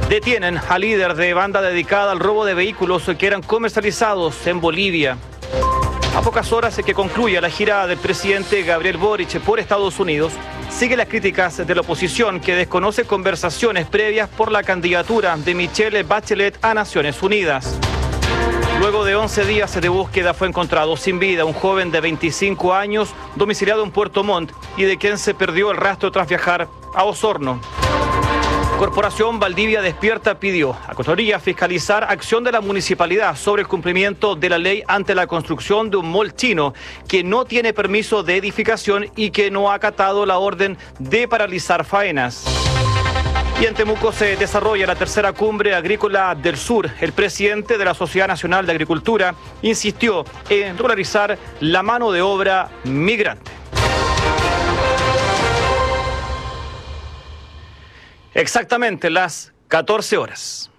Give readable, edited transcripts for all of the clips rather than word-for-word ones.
Detienen al líder de banda dedicada al robo de vehículos que eran comercializados en Bolivia. A pocas horas de que concluya la gira del presidente Gabriel Boric por Estados Unidos, siguen las críticas de la oposición que desconoce conversaciones previas por la candidatura de Michelle Bachelet a Naciones Unidas. Luego de 11 días de búsqueda fue encontrado sin vida un joven de 25 años domiciliado en Puerto Montt y de quien se perdió el rastro tras viajar a Osorno. Corporación Valdivia Despierta pidió a Contraloría fiscalizar acción de la municipalidad sobre el cumplimiento de la ley ante la construcción de un mall chino que no tiene permiso de edificación y que no ha acatado la orden de paralizar faenas. Y en Temuco se desarrolla la tercera cumbre agrícola del sur. El presidente de la Sociedad Nacional de Agricultura insistió en regularizar la mano de obra migrante. Exactamente las 14 horas.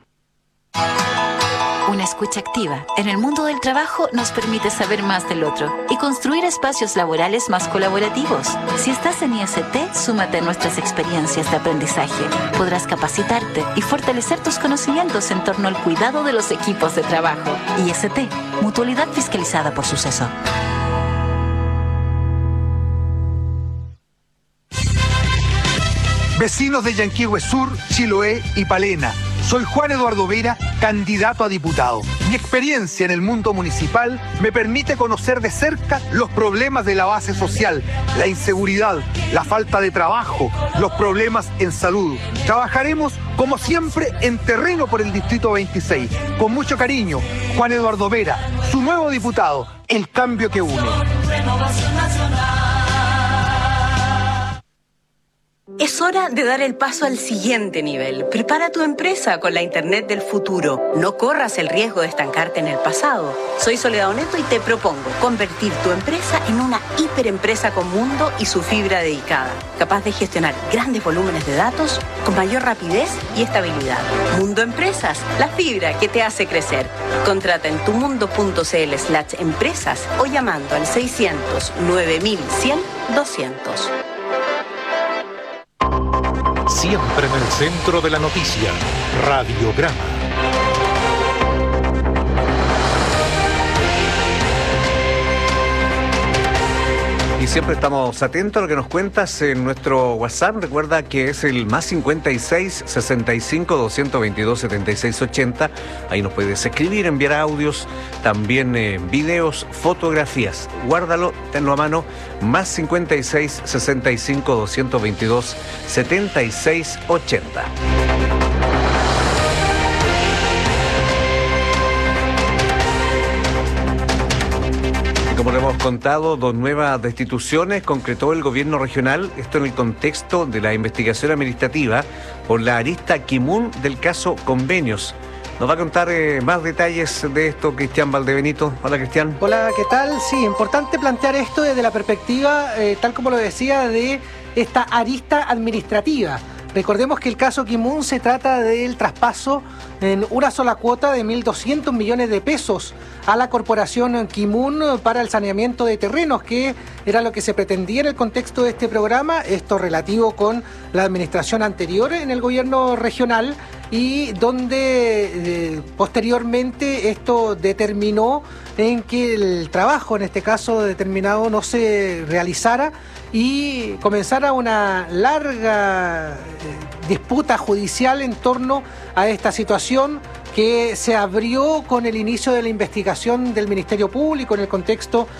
Una escucha activa en el mundo del trabajo nos permite saber más del otro y construir espacios laborales más colaborativos. Si estás en IST, súmate a nuestras experiencias de aprendizaje. Podrás capacitarte y fortalecer tus conocimientos en torno al cuidado de los equipos de trabajo. IST, Mutualidad Fiscalizada por Suceso. Vecinos de Yanquihue Sur, Chiloé y Palena. Soy Juan Eduardo Vera, candidato a diputado. Mi experiencia en el mundo municipal me permite conocer de cerca los problemas de la base social, la inseguridad, la falta de trabajo, los problemas en salud. Trabajaremos, como siempre, en terreno por el Distrito 26. Con mucho cariño, Juan Eduardo Vera, su nuevo diputado, el cambio que une. Es hora de dar el paso al siguiente nivel. Prepara tu empresa con la Internet del futuro. No corras el riesgo de estancarte en el pasado. Soy Soledad Oneto y te propongo convertir tu empresa en una hiperempresa con mundo y su fibra dedicada, capaz de gestionar grandes volúmenes de datos con mayor rapidez y estabilidad. Mundo Empresas, la fibra que te hace crecer. Contrata en tumundo.cl/empresas o llamando al 600 9100 200. Siempre en el centro de la noticia, Radiograma. Y siempre estamos atentos a lo que nos cuentas en nuestro WhatsApp. Recuerda que es el +56 65 222 76 80. Ahí nos puedes escribir, enviar audios, también videos, fotografías. Guárdalo, tenlo a mano. +56 65 222 76 80. Como le hemos contado, 2 nuevas destituciones concretó el gobierno regional, esto en el contexto de la investigación administrativa por la arista Kimun del caso Convenios. Nos va a contar más detalles de esto Cristian Valdebenito. Hola, Cristian. Hola, ¿qué tal? Sí, importante plantear esto desde la perspectiva, tal como lo decía, de esta arista administrativa. Recordemos que el caso Kimun se trata del traspaso en una sola cuota de 1.200 millones de pesos a la corporación Kimun para el saneamiento de terrenos, que era lo que se pretendía en el contexto de este programa, esto relativo con la administración anterior en el gobierno regional, y donde posteriormente esto determinó en que el trabajo, en este caso determinado, no se realizara y comenzara una larga disputa judicial en torno a esta situación que se abrió con el inicio de la investigación del Ministerio Público en el contexto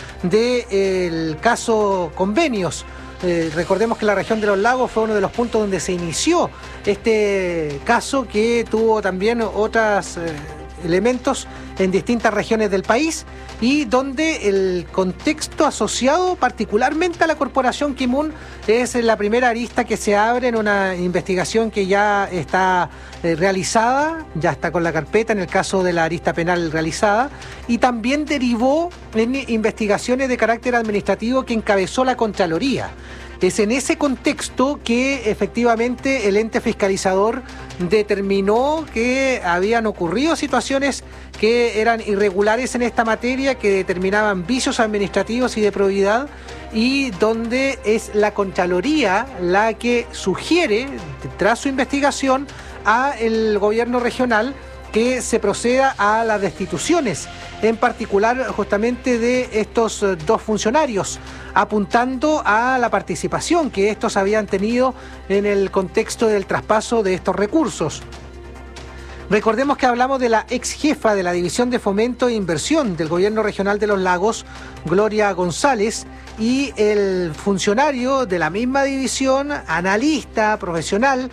del caso Convenios. Recordemos que la región de los lagos fue uno de los puntos donde se inició este caso, que tuvo también otros elementos en distintas regiones del país y donde el contexto asociado particularmente a la corporación Kimun es la primera arista que se abre en una investigación que ya está realizada, ya está con la carpeta en el caso de la arista penal realizada, y también derivó en investigaciones de carácter administrativo que encabezó la Contraloría. Es en ese contexto que efectivamente el ente fiscalizador determinó que habían ocurrido situaciones que eran irregulares en esta materia, que determinaban vicios administrativos y de probidad, y donde es la Contraloría la que sugiere, tras su investigación, al gobierno regional que se proceda a las destituciones, en particular justamente de estos dos funcionarios, apuntando a la participación que estos habían tenido en el contexto del traspaso de estos recursos. Recordemos que hablamos de la ex jefa de la División de Fomento e Inversión del Gobierno Regional de los Lagos, Gloria González, y el funcionario de la misma división, analista profesional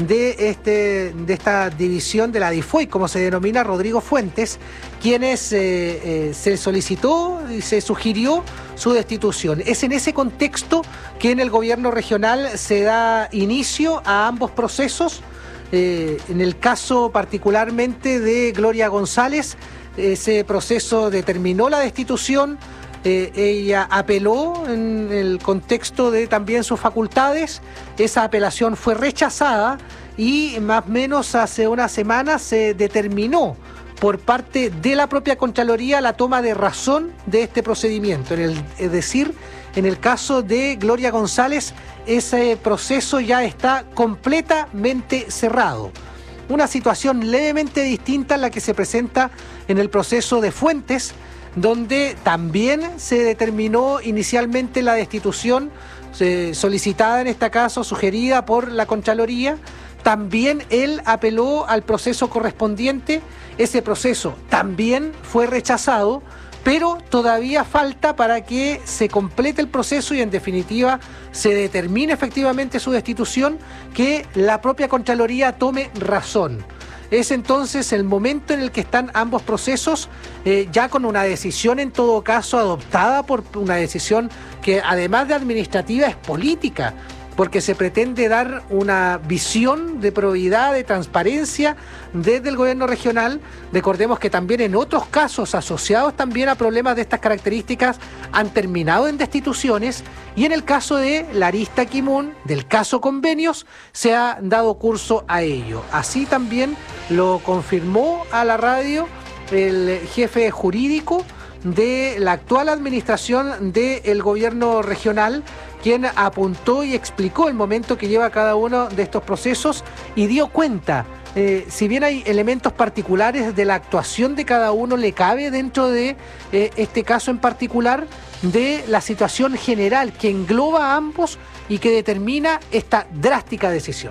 de esta división de la DIFOI, como se denomina, Rodrigo Fuentes, quienes se solicitó y se sugirió su destitución. Es en ese contexto que en el gobierno regional se da inicio a ambos procesos. En el caso particularmente de Gloria González, ese proceso determinó la destitución. Ella apeló en el contexto de también sus facultades. Esa apelación fue rechazada y más o menos hace una semana se determinó por parte de la propia Contraloría la toma de razón de este procedimiento. Es decir, en el caso de Gloria González, ese proceso ya está completamente cerrado. Una situación levemente distinta a la que se presenta en el proceso de Fuentes, donde también se determinó inicialmente la destitución solicitada, en este caso sugerida por la Contraloría. También él apeló al proceso correspondiente. Ese proceso también fue rechazado, pero todavía falta para que se complete el proceso y en definitiva se determine efectivamente su destitución, que la propia Contraloría tome razón. Es entonces el momento en el que están ambos procesos, ya con una decisión en todo caso adoptada por una decisión que además de administrativa es política, porque se pretende dar una visión de probidad, de transparencia desde el gobierno regional. Recordemos que también en otros casos asociados también a problemas de estas características han terminado en destituciones, y en el caso de la arista Kimun, del caso Convenios, se ha dado curso a ello. Así también lo confirmó a la radio el jefe jurídico de la actual administración del gobierno regional, quien apuntó y explicó el momento que lleva cada uno de estos procesos y dio cuenta, si bien hay elementos particulares de la actuación de cada uno, le cabe dentro de este caso en particular de la situación general que engloba a ambos y que determina esta drástica decisión.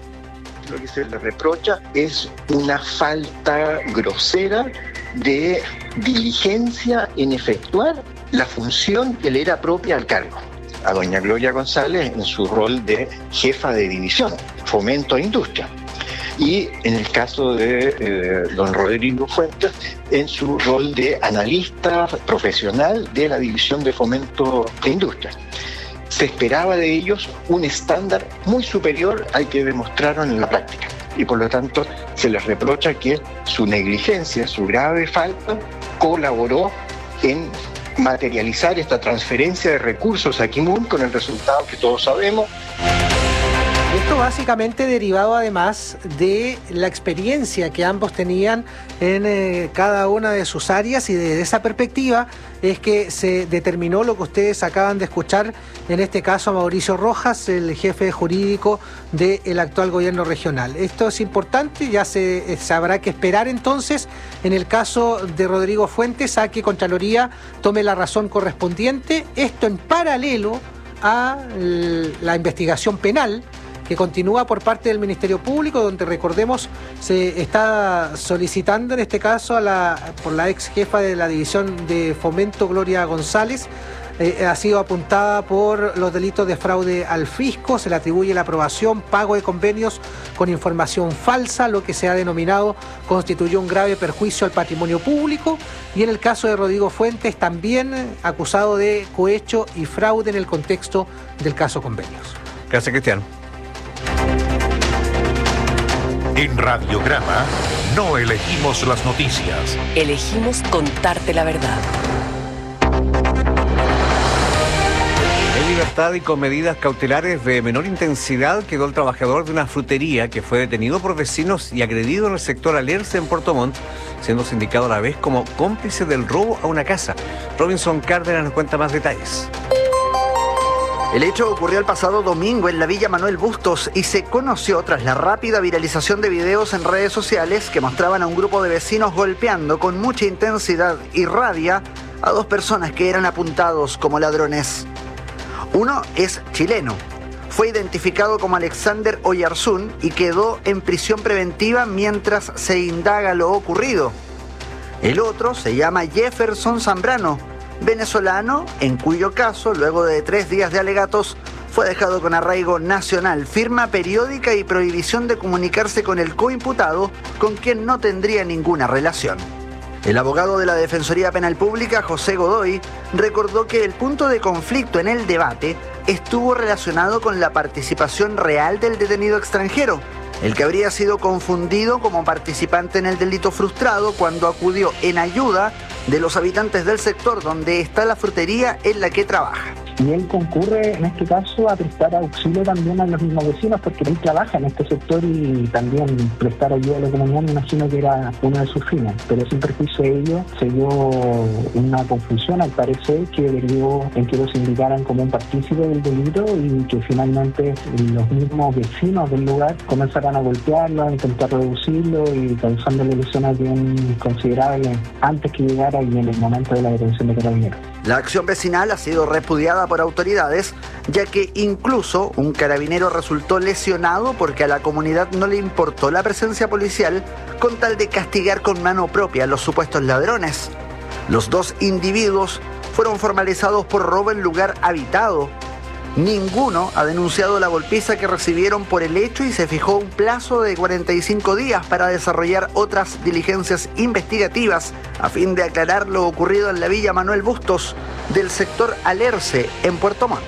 Lo que se le reprocha es una falta grosera de diligencia en efectuar la función que le era propia al cargo. A doña Gloria González en su rol de jefa de división, Fomento e Industria. Y en el caso de don Rodrigo Fuentes, en su rol de analista profesional de la División de Fomento e Industria. Se esperaba de ellos un estándar muy superior al que demostraron en la práctica. Y por lo tanto se les reprocha que su negligencia, su grave falta, colaboró en materializar esta transferencia de recursos a Kimun con el resultado que todos sabemos. Esto básicamente derivado además de la experiencia que ambos tenían en cada una de sus áreas, y desde esa perspectiva es que se determinó lo que ustedes acaban de escuchar, en este caso a Mauricio Rojas, el jefe jurídico del actual gobierno regional. Esto es importante, ya se habrá que esperar entonces, en el caso de Rodrigo Fuentes, a que Contraloría tome la razón correspondiente, esto en paralelo a la investigación penal que continúa por parte del Ministerio Público, donde recordemos se está solicitando en este caso por la ex jefa de la División de Fomento, Gloria González. Ha sido apuntada por los delitos de fraude al fisco, se le atribuye la aprobación, pago de convenios con información falsa, lo que se ha denominado constituyó un grave perjuicio al patrimonio público, y en el caso de Rodrigo Fuentes también acusado de cohecho y fraude en el contexto del caso Convenios. Gracias, Cristian. En Radiograma no elegimos las noticias. Elegimos contarte la verdad. En libertad y con medidas cautelares de menor intensidad quedó el trabajador de una frutería que fue detenido por vecinos y agredido en el sector Alerce en Puerto Montt, siendo sindicado a la vez como cómplice del robo a una casa. Robinson Cárdenas nos cuenta más detalles. El hecho ocurrió el pasado domingo en la Villa Manuel Bustos y se conoció tras la rápida viralización de videos en redes sociales que mostraban a un grupo de vecinos golpeando con mucha intensidad y rabia a dos personas que eran apuntados como ladrones. Uno es chileno. Fue identificado como Alexander Oyarzún y quedó en prisión preventiva mientras se indaga lo ocurrido. El otro se llama Jefferson Zambrano, venezolano, en cuyo caso, luego de 3 días de alegatos, fue dejado con arraigo nacional, firma periódica y prohibición de comunicarse con el coimputado, con quien no tendría ninguna relación. El abogado de la Defensoría Penal Pública, José Godoy, recordó que el punto de conflicto en el debate estuvo relacionado con la participación real del detenido extranjero, el que habría sido confundido como participante en el delito frustrado cuando acudió en ayuda de los habitantes del sector donde está la frutería en la que trabaja. Y él concurre en este caso a prestar auxilio también a los mismos vecinos porque él trabaja en este sector y también prestar ayuda a la comunidad, me imagino que era uno de sus fines. Pero sin perjuicio de ello se dio una confusión al parecer que derivó en que los indicaran como un partícipe del delito y que finalmente los mismos vecinos del lugar comenzaran a golpearlo, a intentar reducirlo y causándole lesiones bien considerables antes que llegara y en el momento de la detención de Carabineros. La acción vecinal ha sido repudiada por autoridades, ya que incluso un carabinero resultó lesionado porque a la comunidad no le importó la presencia policial con tal de castigar con mano propia a los supuestos ladrones. Los 2 individuos fueron formalizados por robo en lugar habitado. Ninguno ha denunciado la golpiza que recibieron por el hecho y se fijó un plazo de 45 días para desarrollar otras diligencias investigativas a fin de aclarar lo ocurrido en la Villa Manuel Bustos del sector Alerce en Puerto Montt.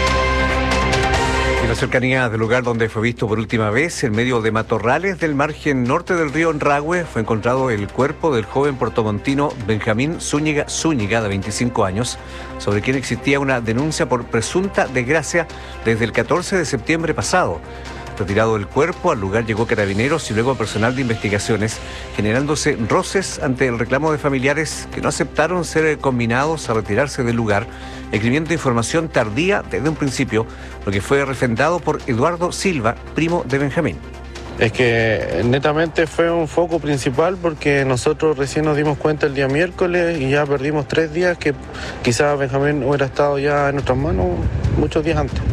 En la cercanía del lugar donde fue visto por última vez, en medio de matorrales del margen norte del río Enrahue, fue encontrado el cuerpo del joven puertomontino Benjamín Zúñiga, de 25 años, sobre quien existía una denuncia por presunta desgracia desde el 14 de septiembre pasado. Retirado el cuerpo, al lugar llegó Carabineros y luego personal de investigaciones, generándose roces ante el reclamo de familiares que no aceptaron ser combinados a retirarse del lugar, escribiendo información tardía desde un principio, lo que fue refrendado por Eduardo Silva, primo de Benjamín. Es que netamente fue un foco principal porque nosotros recién nos dimos cuenta el día miércoles y ya perdimos 3 días que quizás Benjamín hubiera estado ya en nuestras manos muchos días antes.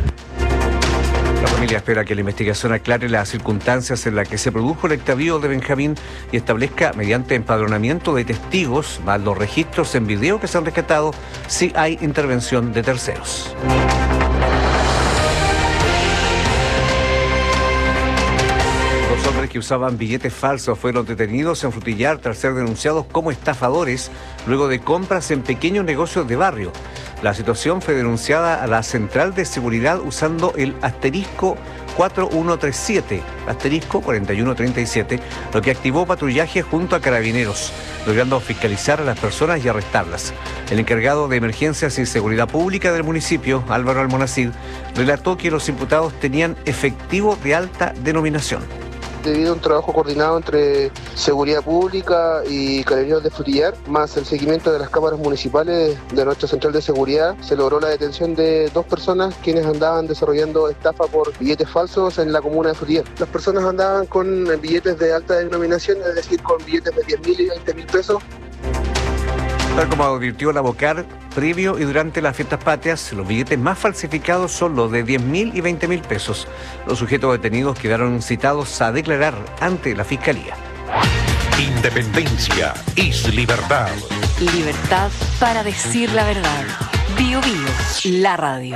La familia espera que la investigación aclare las circunstancias en las que se produjo el extravío de Benjamín y establezca, mediante empadronamiento de testigos, más los registros en video que se han rescatado, si hay intervención de terceros. Dos hombres que usaban billetes falsos fueron detenidos en Frutillar tras ser denunciados como estafadores luego de compras en pequeños negocios de barrio. La situación fue denunciada a la Central de Seguridad usando el asterisco 4137, asterisco 4137, lo que activó patrullaje junto a Carabineros, logrando fiscalizar a las personas y arrestarlas. El encargado de Emergencias y Seguridad Pública del municipio, Álvaro Almonacid, relató que los imputados tenían efectivo de alta denominación. Debido a un trabajo coordinado entre Seguridad Pública y Carabineros de Frutillar, más el seguimiento de las cámaras municipales de nuestra central de seguridad, se logró la detención de 2 personas quienes andaban desarrollando estafa por billetes falsos en la comuna de Frutillar. Las personas andaban con billetes de alta denominación, es decir, con billetes de 10.000 y 20.000 pesos. Tal como advirtió la Bocar, previo y durante las fiestas patrias, los billetes más falsificados son los de 10.000 y 20.000 pesos. Los sujetos detenidos quedaron citados a declarar ante la Fiscalía. Independencia es libertad. Libertad para decir la verdad. Bio Bio, la radio.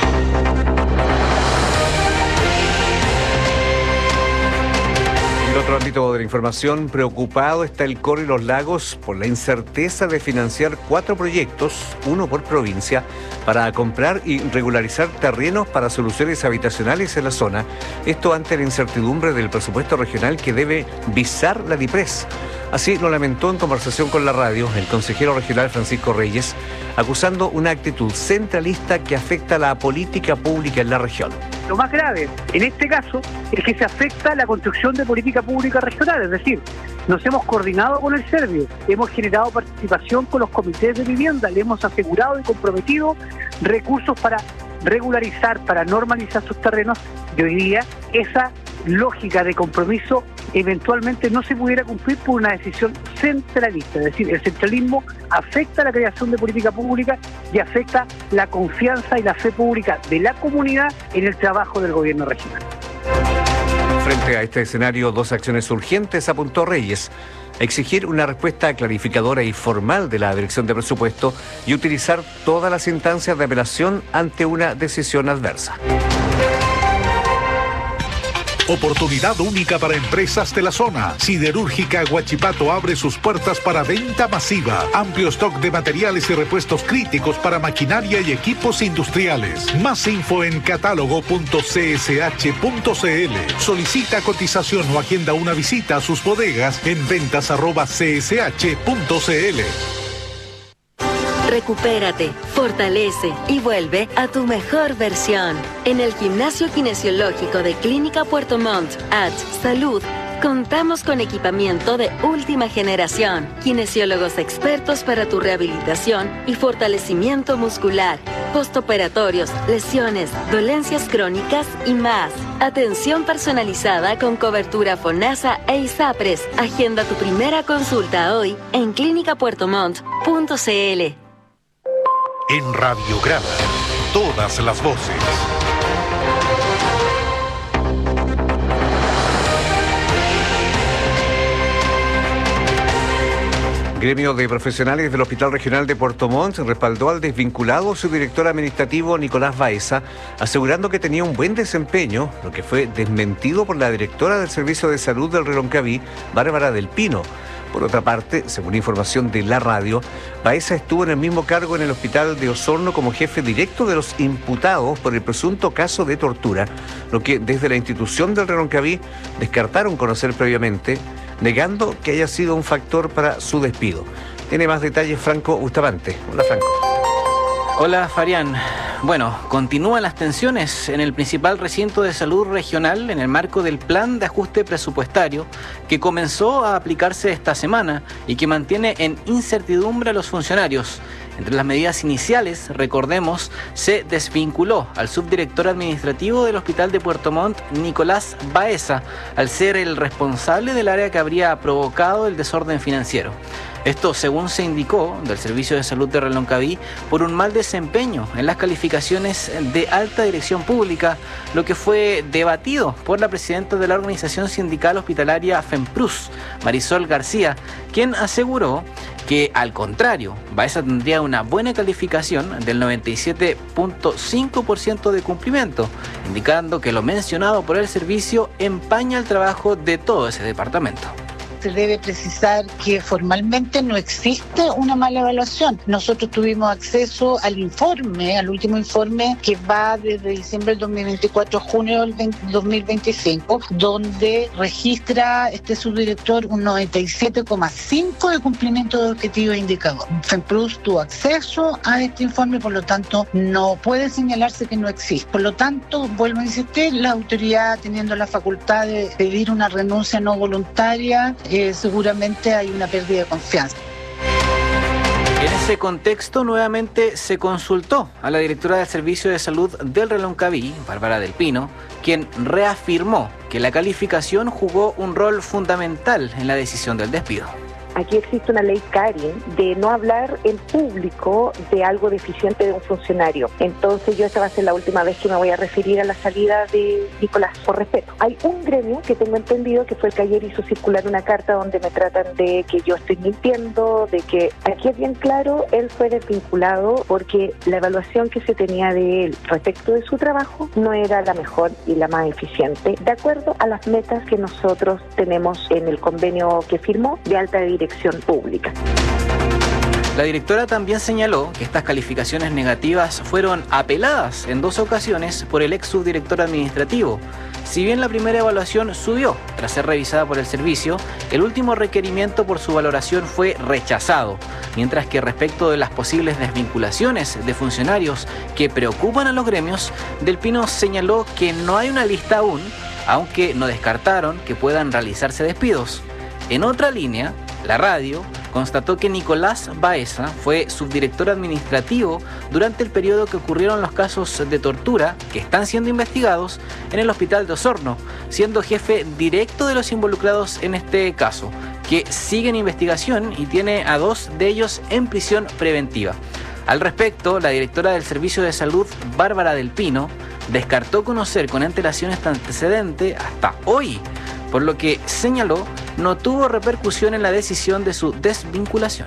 En otro ámbito de la información, preocupado está el Coro y los Lagos por la incerteza de financiar 4 proyectos, uno por provincia, para comprar y regularizar terrenos para soluciones habitacionales en la zona. Esto ante la incertidumbre del presupuesto regional que debe visar la DIPRES. Así lo lamentó en conversación con la radio el consejero regional Francisco Reyes, acusando una actitud centralista que afecta la política pública en la región. Lo más grave en este caso es que se afecta la construcción de política pública regional, es decir, nos hemos coordinado con el Servio, hemos generado participación con los comités de vivienda, le hemos asegurado y comprometido recursos para regularizar, para normalizar sus terrenos, y hoy día esa lógica de compromiso eventualmente no se pudiera cumplir por una decisión centralista. Es decir, el centralismo afecta la creación de política pública y afecta la confianza y la fe pública de la comunidad en el trabajo del gobierno regional. Frente a este escenario, dos acciones urgentes, apuntó Reyes: exigir una respuesta clarificadora y formal de la Dirección de Presupuesto y utilizar todas las instancias de apelación ante una decisión adversa. Oportunidad única para empresas de la zona. Siderúrgica Huachipato abre sus puertas para venta masiva. Amplio stock de materiales y repuestos críticos para maquinaria y equipos industriales. Más info en catálogo.csh.cl. Solicita cotización o agenda una visita a sus bodegas en ventas@csh.cl. Recupérate, fortalece y vuelve a tu mejor versión. En el Gimnasio Kinesiológico de Clínica Puerto Montt, Salud, contamos con equipamiento de última generación, kinesiólogos expertos para tu rehabilitación y fortalecimiento muscular, postoperatorios, lesiones, dolencias crónicas y más. Atención personalizada con cobertura FONASA e ISAPRES. Agenda tu primera consulta hoy en clinicapuertomont.cl. En Radiograma, todas las voces. Gremio de profesionales del Hospital Regional de Puerto Montt respaldó al desvinculado su director administrativo Nicolás Baeza, asegurando que tenía un buen desempeño, lo que fue desmentido por la directora del Servicio de Salud del Reloncaví, Bárbara del Pino. Por otra parte, según información de la radio, Baeza estuvo en el mismo cargo en el hospital de Osorno como jefe directo de los imputados por el presunto caso de tortura, lo que desde la institución del Reloncaví descartaron conocer previamente, negando que haya sido un factor para su despido. Tiene más detalles Franco Bustamante. Hola, Franco. Hola, Farián. Bueno, continúan las tensiones en el principal recinto de salud regional en el marco del plan de ajuste presupuestario que comenzó a aplicarse esta semana y que mantiene en incertidumbre a los funcionarios. Entre las medidas iniciales, recordemos, se desvinculó al subdirector administrativo del Hospital de Puerto Montt, Nicolás Baeza, al ser el responsable del área que habría provocado el desorden financiero. Esto, según se indicó del Servicio de Salud de Reloncaví, por un mal desempeño en las calificaciones de alta dirección pública, lo que fue debatido por la presidenta de la organización sindical hospitalaria FEMPRUS, Marisol García, quien aseguró que, al contrario, Baeza tendría una buena calificación del 97.5% de cumplimiento, indicando que lo mencionado por el servicio empaña el trabajo de todo ese departamento. Se debe precisar que formalmente no existe una mala evaluación. Nosotros tuvimos acceso al informe, al último informe que va desde diciembre del 2024 a junio del 2025, donde registra este subdirector un 97,5% de cumplimiento de objetivos indicados. FEMPRUS tuvo acceso a este informe, por lo tanto no puede señalarse que no existe. Por lo tanto, vuelvo a insistir, la autoridad, teniendo la facultad de pedir una renuncia no voluntaria, seguramente hay una pérdida de confianza. En ese contexto, nuevamente se consultó a la directora del Servicio de Salud del Reloncaví, Bárbara del Pino, quien reafirmó que la calificación jugó un rol fundamental en la decisión del despido. Aquí existe una ley Karin de no hablar en público de algo deficiente de un funcionario. Entonces esta va a ser la última vez que me voy a referir a la salida de Nicolás, por respeto. Hay un gremio que tengo entendido que fue el que ayer hizo circular una carta donde me tratan de que yo estoy mintiendo, de que aquí es bien claro, él fue desvinculado porque la evaluación que se tenía de él respecto de su trabajo no era la mejor y la más eficiente, de acuerdo a las metas que nosotros tenemos en el convenio que firmó de alta dirección pública. La directora también señaló que estas calificaciones negativas fueron apeladas en 2 ocasiones por el ex subdirector administrativo. Si bien la primera evaluación subió tras ser revisada por el servicio, el último requerimiento por su valoración fue rechazado, mientras que respecto de las posibles desvinculaciones de funcionarios que preocupan a los gremios, Del Pino señaló que no hay una lista aún, aunque no descartaron que puedan realizarse despidos. En otra línea, la radio constató que Nicolás Baeza fue subdirector administrativo durante el periodo que ocurrieron los casos de tortura que están siendo investigados en el hospital de Osorno, siendo jefe directo de los involucrados en este caso, que sigue en investigación y tiene a 2 de ellos en prisión preventiva. Al respecto, la directora del Servicio de Salud, Bárbara del Pino, descartó conocer con antelación este antecedente hasta hoy, por lo que señaló no tuvo repercusión en la decisión de su desvinculación.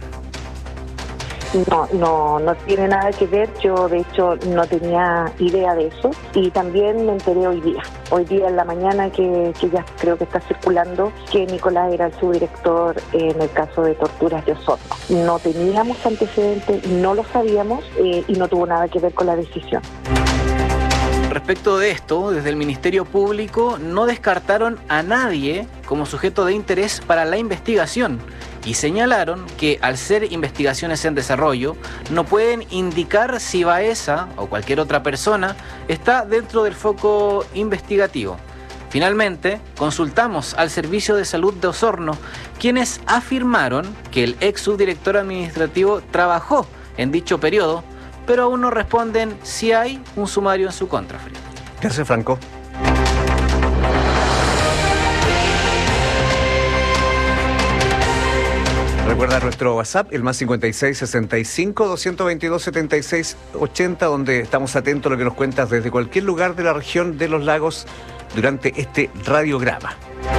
No tiene nada que ver. Yo de hecho no tenía idea de eso y también me enteré hoy día en la mañana que ya creo que está circulando que Nicolás era el subdirector en el caso de torturas de Osorno. No teníamos antecedentes, no lo sabíamos y no tuvo nada que ver con la decisión. Respecto de esto, desde el Ministerio Público no descartaron a nadie como sujeto de interés para la investigación y señalaron que al ser investigaciones en desarrollo no pueden indicar si Baeza o cualquier otra persona está dentro del foco investigativo. Finalmente, consultamos al Servicio de Salud de Osorno, quienes afirmaron que el ex subdirector administrativo trabajó en dicho periodo, pero aún no responden si hay un sumario en su contra. Gracias, Franco. Recuerda nuestro WhatsApp, el más 56 65 222 76 80, donde estamos atentos a lo que nos cuentas desde cualquier lugar de la región de los lagos durante este radiograma.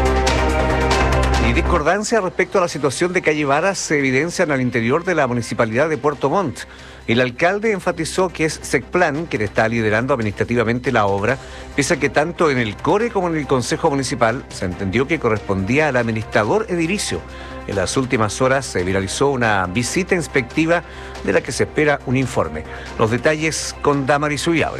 Y discordancia respecto a la situación de calle Varas se evidencian al interior de la municipalidad de Puerto Montt. El alcalde enfatizó que es Secplan quien está liderando administrativamente la obra, pese a que tanto en el CORE como en el Consejo Municipal se entendió que correspondía al administrador edilicio. En las últimas horas se viralizó una visita inspectiva de la que se espera un informe. Los detalles con Damaris Ullabre.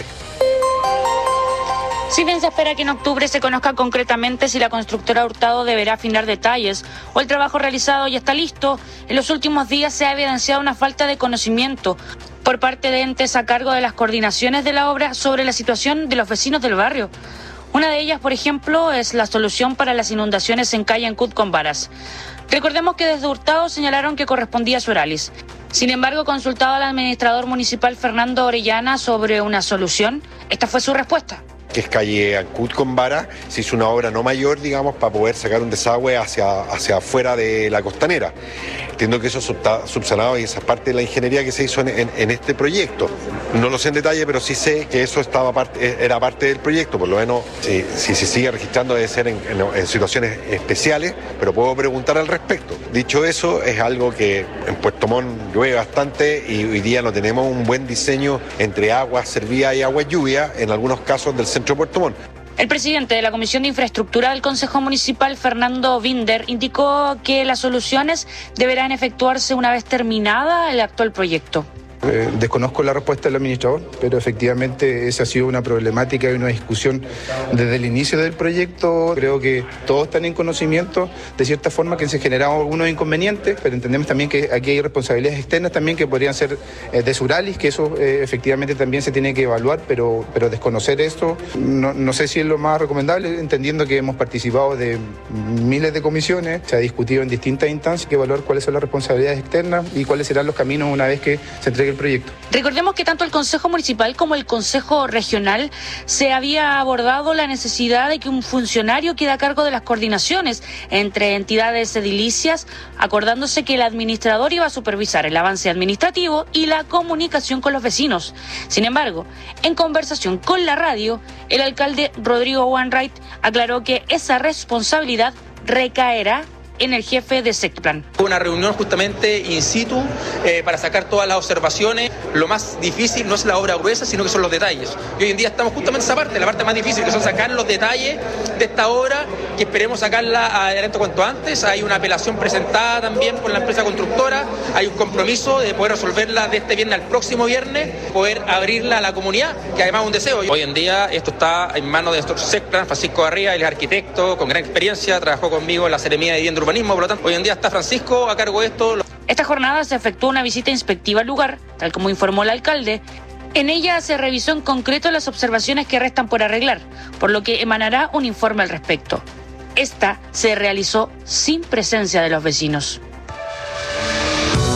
Si bien se espera que en octubre se conozca concretamente si la constructora Hurtado deberá afinar detalles o el trabajo realizado ya está listo, en los últimos días se ha evidenciado una falta de conocimiento por parte de entes a cargo de las coordinaciones de la obra sobre la situación de los vecinos del barrio. Una de ellas, por ejemplo, es la solución para las inundaciones en calle Ancud con Varas. Recordemos que desde Hurtado señalaron que correspondía a Suralis. Sin embargo, consultado al administrador municipal Fernando Orellana sobre una solución, esta fue su respuesta. Que es calle Ancud con Vara, se hizo una obra no mayor, digamos, para poder sacar un desagüe hacia afuera de la costanera. Entiendo que eso está subsanado y esa es parte de la ingeniería que se hizo en este proyecto. No lo sé en detalle, pero sí sé que eso era parte del proyecto, por lo menos si se sigue registrando debe ser en situaciones especiales, pero puedo preguntar al respecto. Dicho eso, es algo que en Puerto Montt llueve bastante y hoy día no tenemos un buen diseño entre agua servida y agua lluvia, en algunos casos del centro de Puerto Montt. El presidente de la Comisión de Infraestructura del Consejo Municipal, Fernando Binder, indicó que las soluciones deberán efectuarse una vez terminada el actual proyecto. Desconozco la respuesta del administrador, pero efectivamente esa ha sido una problemática y una discusión desde el inicio del proyecto. Creo que todos están en conocimiento de cierta forma que se generaron algunos inconvenientes, pero entendemos también que aquí hay responsabilidades externas también que podrían ser de Suralis, que eso efectivamente también se tiene que evaluar, pero desconocer esto no sé si es lo más recomendable, entendiendo que hemos participado de miles de comisiones, se ha discutido en distintas instancias, hay que evaluar cuáles son las responsabilidades externas y cuáles serán los caminos una vez que se entregue el proyecto. Recordemos que tanto el Consejo Municipal como el Consejo Regional se había abordado la necesidad de que un funcionario quede a cargo de las coordinaciones entre entidades edilicias, acordándose que el administrador iba a supervisar el avance administrativo y la comunicación con los vecinos. Sin embargo, en conversación con la radio, el alcalde Rodrigo Wainwright aclaró que esa responsabilidad recaerá en el jefe de Secplan. Una reunión justamente in situ para sacar todas las observaciones. Lo más difícil no es la obra gruesa, sino que son los detalles. Y hoy en día estamos justamente en esa parte, la parte más difícil, que son sacar los detalles de esta obra, que esperemos sacarla adelante cuanto antes. Hay una apelación presentada también por la empresa constructora, hay un compromiso de poder resolverla de este viernes al próximo viernes, poder abrirla a la comunidad, que además es un deseo. Hoy en día esto está en manos de nuestro Secplan, Francisco Garría, él es arquitecto con gran experiencia, trabajó conmigo en la Seremía de Vivienda y Urbanismo, por lo tanto hoy en día está Francisco a cargo de esto. Esta jornada se efectuó una visita inspectiva al lugar, tal como informó el alcalde. En ella se revisó en concreto las observaciones que restan por arreglar, por lo que emanará un informe al respecto. Esta se realizó sin presencia de los vecinos.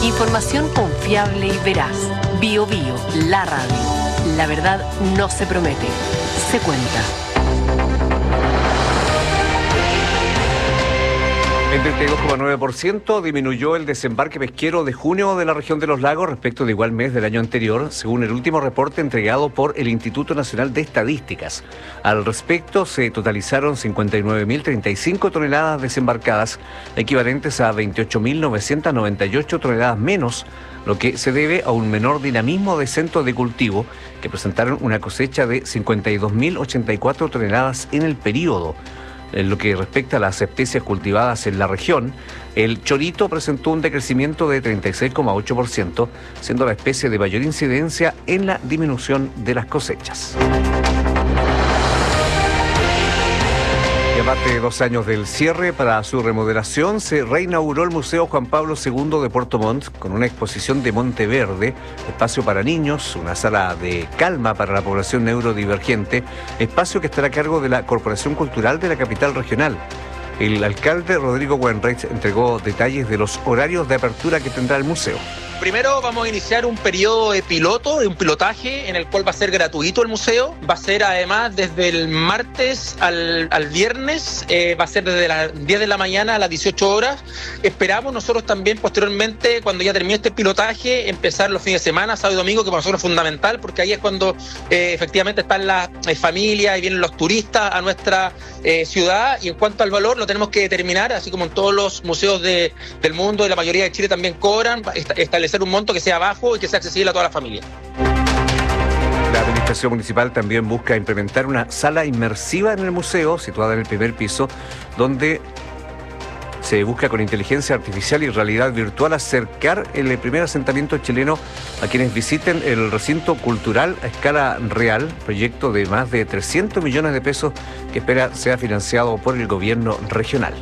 Información confiable y veraz. Bio Bio, la radio. La verdad no se promete, se cuenta. En 32,9% disminuyó el desembarque pesquero de junio de la región de los lagos respecto de igual mes del año anterior, según el último reporte entregado por el Instituto Nacional de Estadísticas. Al respecto, se totalizaron 59.035 toneladas desembarcadas, equivalentes a 28.998 toneladas menos, lo que se debe a un menor dinamismo de centros de cultivo, que presentaron una cosecha de 52.084 toneladas en el periodo. En lo que respecta a las especies cultivadas en la región, el chorito presentó un decrecimiento de 36,8%, siendo la especie de mayor incidencia en la disminución de las cosechas. Y aparte de 2 años del cierre para su remodelación, se reinauguró el Museo Juan Pablo II de Puerto Montt con una exposición de Monteverde, espacio para niños, una sala de calma para la población neurodivergente, espacio que estará a cargo de la Corporación Cultural de la capital regional. El alcalde Rodrigo Wenreich entregó detalles de los horarios de apertura que tendrá el museo. Primero vamos a iniciar un periodo de pilotaje en el cual va a ser gratuito el museo. Va a ser además desde el martes al viernes, va a ser desde las 10 de la mañana a las 18 horas. Esperamos nosotros también posteriormente, cuando ya termine este pilotaje, empezar los fines de semana, sábado y domingo, que para nosotros es fundamental, porque ahí es cuando efectivamente están las familias y vienen los turistas a nuestra ciudad. Y en cuanto al valor, lo tenemos que determinar, así como en todos los museos del mundo y la mayoría de Chile también cobran, establecer un monto que sea bajo y que sea accesible a toda la familia. La administración municipal también busca implementar una sala inmersiva en el museo, situada en el primer piso, donde se busca con inteligencia artificial y realidad virtual acercar el primer asentamiento chileno a quienes visiten el recinto cultural a escala real, proyecto de más de 300 millones de pesos que espera sea financiado por el gobierno regional.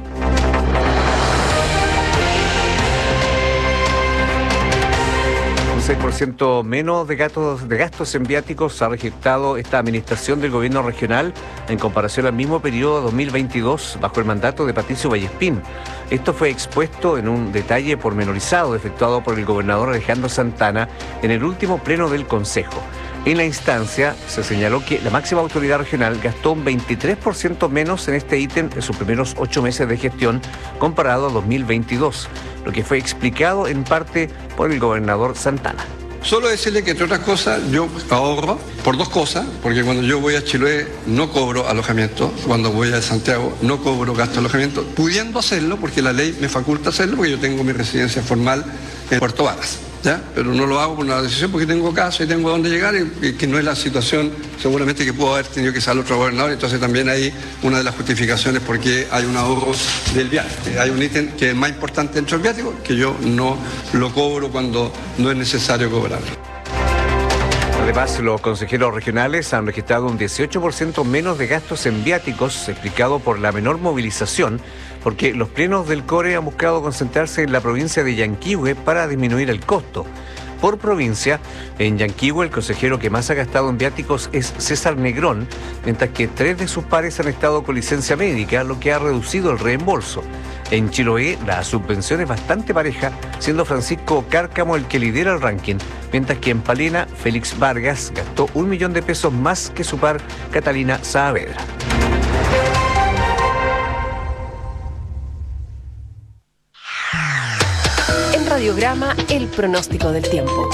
Un 6% menos de gastos en viáticos ha registrado esta administración del gobierno regional en comparación al mismo periodo 2022 bajo el mandato de Patricio Vallespín. Esto fue expuesto en un detalle pormenorizado efectuado por el gobernador Alejandro Santana en el último pleno del Consejo. En la instancia se señaló que la máxima autoridad regional gastó un 23% menos en este ítem en sus primeros 8 meses de gestión comparado a 2022, lo que fue explicado en parte por el gobernador Santana. Solo decirle que, entre otras cosas, yo ahorro por 2 cosas, porque cuando yo voy a Chiloé no cobro alojamiento, cuando voy a Santiago no cobro gasto de alojamiento, pudiendo hacerlo porque la ley me faculta hacerlo, porque yo tengo mi residencia formal en Puerto Varas. ¿Ya? Pero no lo hago por una decisión porque tengo casa y tengo a dónde llegar y que no es la situación seguramente que puedo haber tenido que salir otro gobernador. Entonces también hay una de las justificaciones por qué hay un ahorro del viaje. Hay un ítem que es más importante dentro del viático que yo no lo cobro cuando no es necesario cobrarlo. Además, los consejeros regionales han registrado un 18% menos de gastos en viáticos, explicado por la menor movilización, porque los plenos del CORE han buscado concentrarse en la provincia de Yanquihue para disminuir el costo. Por provincia, en Yanquihue el consejero que más ha gastado en viáticos es César Negrón, mientras que 3 de sus pares han estado con licencia médica, lo que ha reducido el reembolso. En Chiloé la subvención es bastante pareja, siendo Francisco Cárcamo el que lidera el ranking, mientras que en Palena Félix Vargas gastó 1 millón de pesos más que su par Catalina Saavedra. En Radiograma, el pronóstico del tiempo.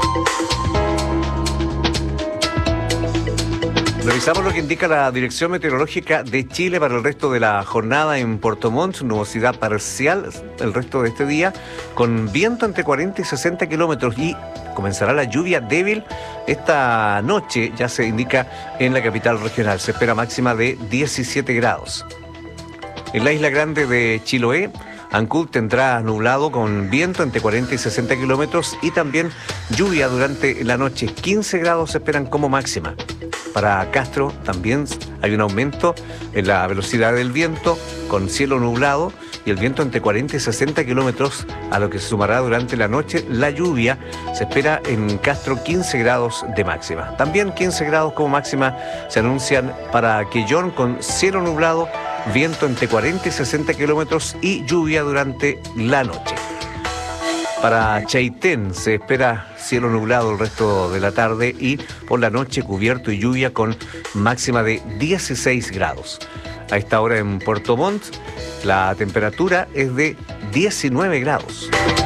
Revisamos lo que indica la Dirección Meteorológica de Chile para el resto de la jornada en Puerto Montt. Nubosidad parcial el resto de este día, con viento entre 40 y 60 kilómetros, y comenzará la lluvia débil esta noche, ya se indica en la capital regional. Se espera máxima de 17 grados. En la isla grande de Chiloé, Ancud tendrá nublado con viento entre 40 y 60 kilómetros y también lluvia durante la noche. 15 grados se esperan como máxima. Para Castro también hay un aumento en la velocidad del viento con cielo nublado y el viento entre 40 y 60 kilómetros, a lo que se sumará durante la noche la lluvia. Se espera en Castro 15 grados de máxima. También 15 grados como máxima se anuncian para Quellón con cielo nublado, viento entre 40 y 60 kilómetros y lluvia durante la noche. Para Chaitén se espera cielo nublado el resto de la tarde y por la noche cubierto y lluvia con máxima de 16 grados. A esta hora en Puerto Montt la temperatura es de 19 grados.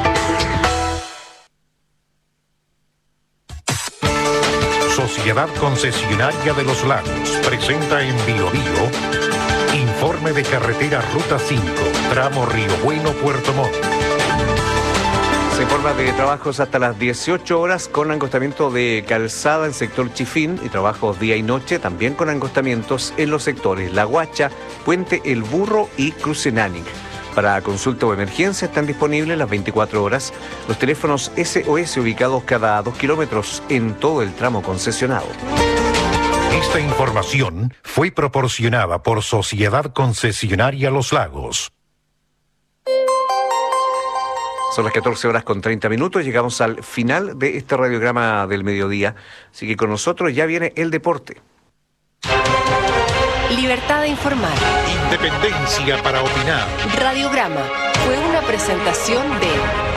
Sociedad Concesionaria de los Lagos presenta en Bio Bio informe de carretera Ruta 5, tramo Río Bueno, Puerto Montt. Se informa de trabajos hasta las 18 horas con angostamiento de calzada en sector Chifín y trabajos día y noche también con angostamientos en los sectores La Guacha, Puente El Burro y Crucenánic. Para consulta o emergencia están disponibles las 24 horas los teléfonos SOS ubicados cada 2 kilómetros en todo el tramo concesionado. Esta información fue proporcionada por Sociedad Concesionaria Los Lagos. Son las 14 horas con 30 minutos, llegamos al final de este radiograma del mediodía, así que con nosotros ya viene el deporte. Libertad de informar. Independencia para opinar. Radiograma fue una presentación de...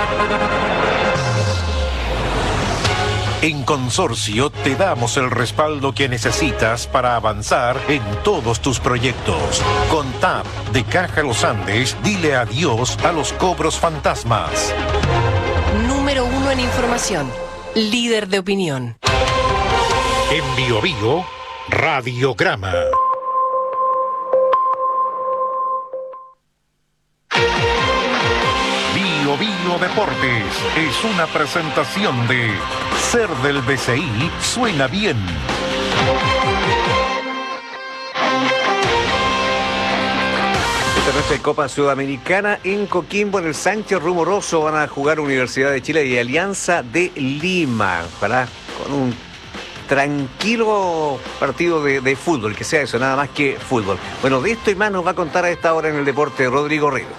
En Consorcio te damos el respaldo que necesitas para avanzar en todos tus proyectos. Con TAP de Caja Los Andes, dile adiós a los cobros fantasmas. Número 1 en información. Líder de opinión. En Bio Bio, Radiograma. Bio Bio Deportes es una presentación de Ser del BCI suena bien. Esta noche de Copa Sudamericana en Coquimbo, en el Sánchez Rumoroso, van a jugar Universidad de Chile y Alianza de Lima. Ojalá con un tranquilo partido de fútbol, que sea eso, nada más que fútbol. Bueno, de esto y más nos va a contar a esta hora en el deporte Rodrigo Ríos.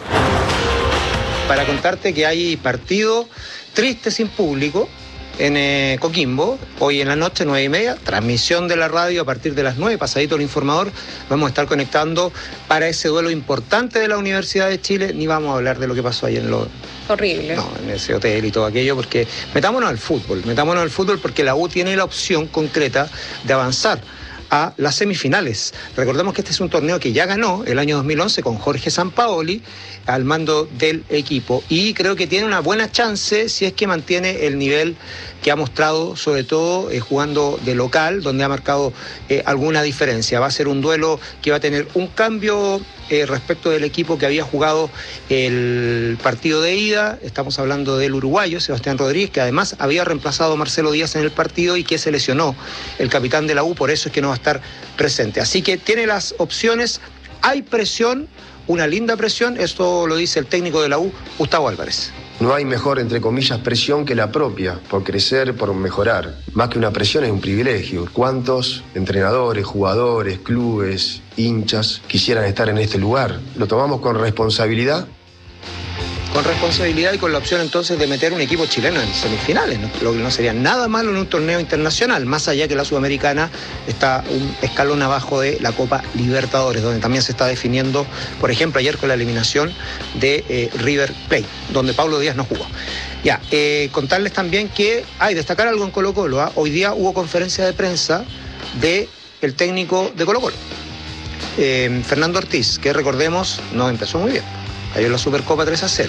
Para contarte que hay partido triste sin público en Coquimbo, hoy en la noche, 9:30, transmisión de la radio a partir de las 9, pasadito el informador, vamos a estar conectando para ese duelo importante de la Universidad de Chile, ni vamos a hablar de lo que pasó ahí en horrible. No, en ese hotel y todo aquello, porque metámonos al fútbol porque la U tiene la opción concreta de avanzar a las semifinales. Recordemos que este es un torneo que ya ganó el año 2011 con Jorge Sampaoli al mando del equipo y creo que tiene una buena chance si es que mantiene el nivel que ha mostrado, sobre todo jugando de local, donde ha marcado alguna diferencia. Va a ser un duelo que va a tener un cambio respecto del equipo que había jugado el partido de ida. Estamos hablando del uruguayo Sebastián Rodríguez, que además había reemplazado a Marcelo Díaz en el partido y que se lesionó el capitán de la U, por eso es que no va a estar presente. Así que tiene las opciones, hay presión, una linda presión, esto lo dice el técnico de la U, Gustavo Álvarez. No hay mejor, entre comillas, presión que la propia, por crecer, por mejorar. Más que una presión es un privilegio. ¿Cuántos entrenadores, jugadores, clubes, hinchas quisieran estar en este lugar? Lo tomamos con responsabilidad. Con responsabilidad y con la opción entonces de meter un equipo chileno en semifinales, ¿no? Lo que no sería nada malo en un torneo internacional, más allá que la Sudamericana está un escalón abajo de la Copa Libertadores, donde también se está definiendo, por ejemplo, ayer con la eliminación de River Plate, donde Pablo Díaz no jugó. Ya, contarles también que hay destacar algo en Colo-Colo, ¿eh? Hoy día hubo conferencia de prensa del técnico de Colo-Colo, Fernando Ortiz, que recordemos no empezó muy bien. Cayó en la Supercopa 3-0.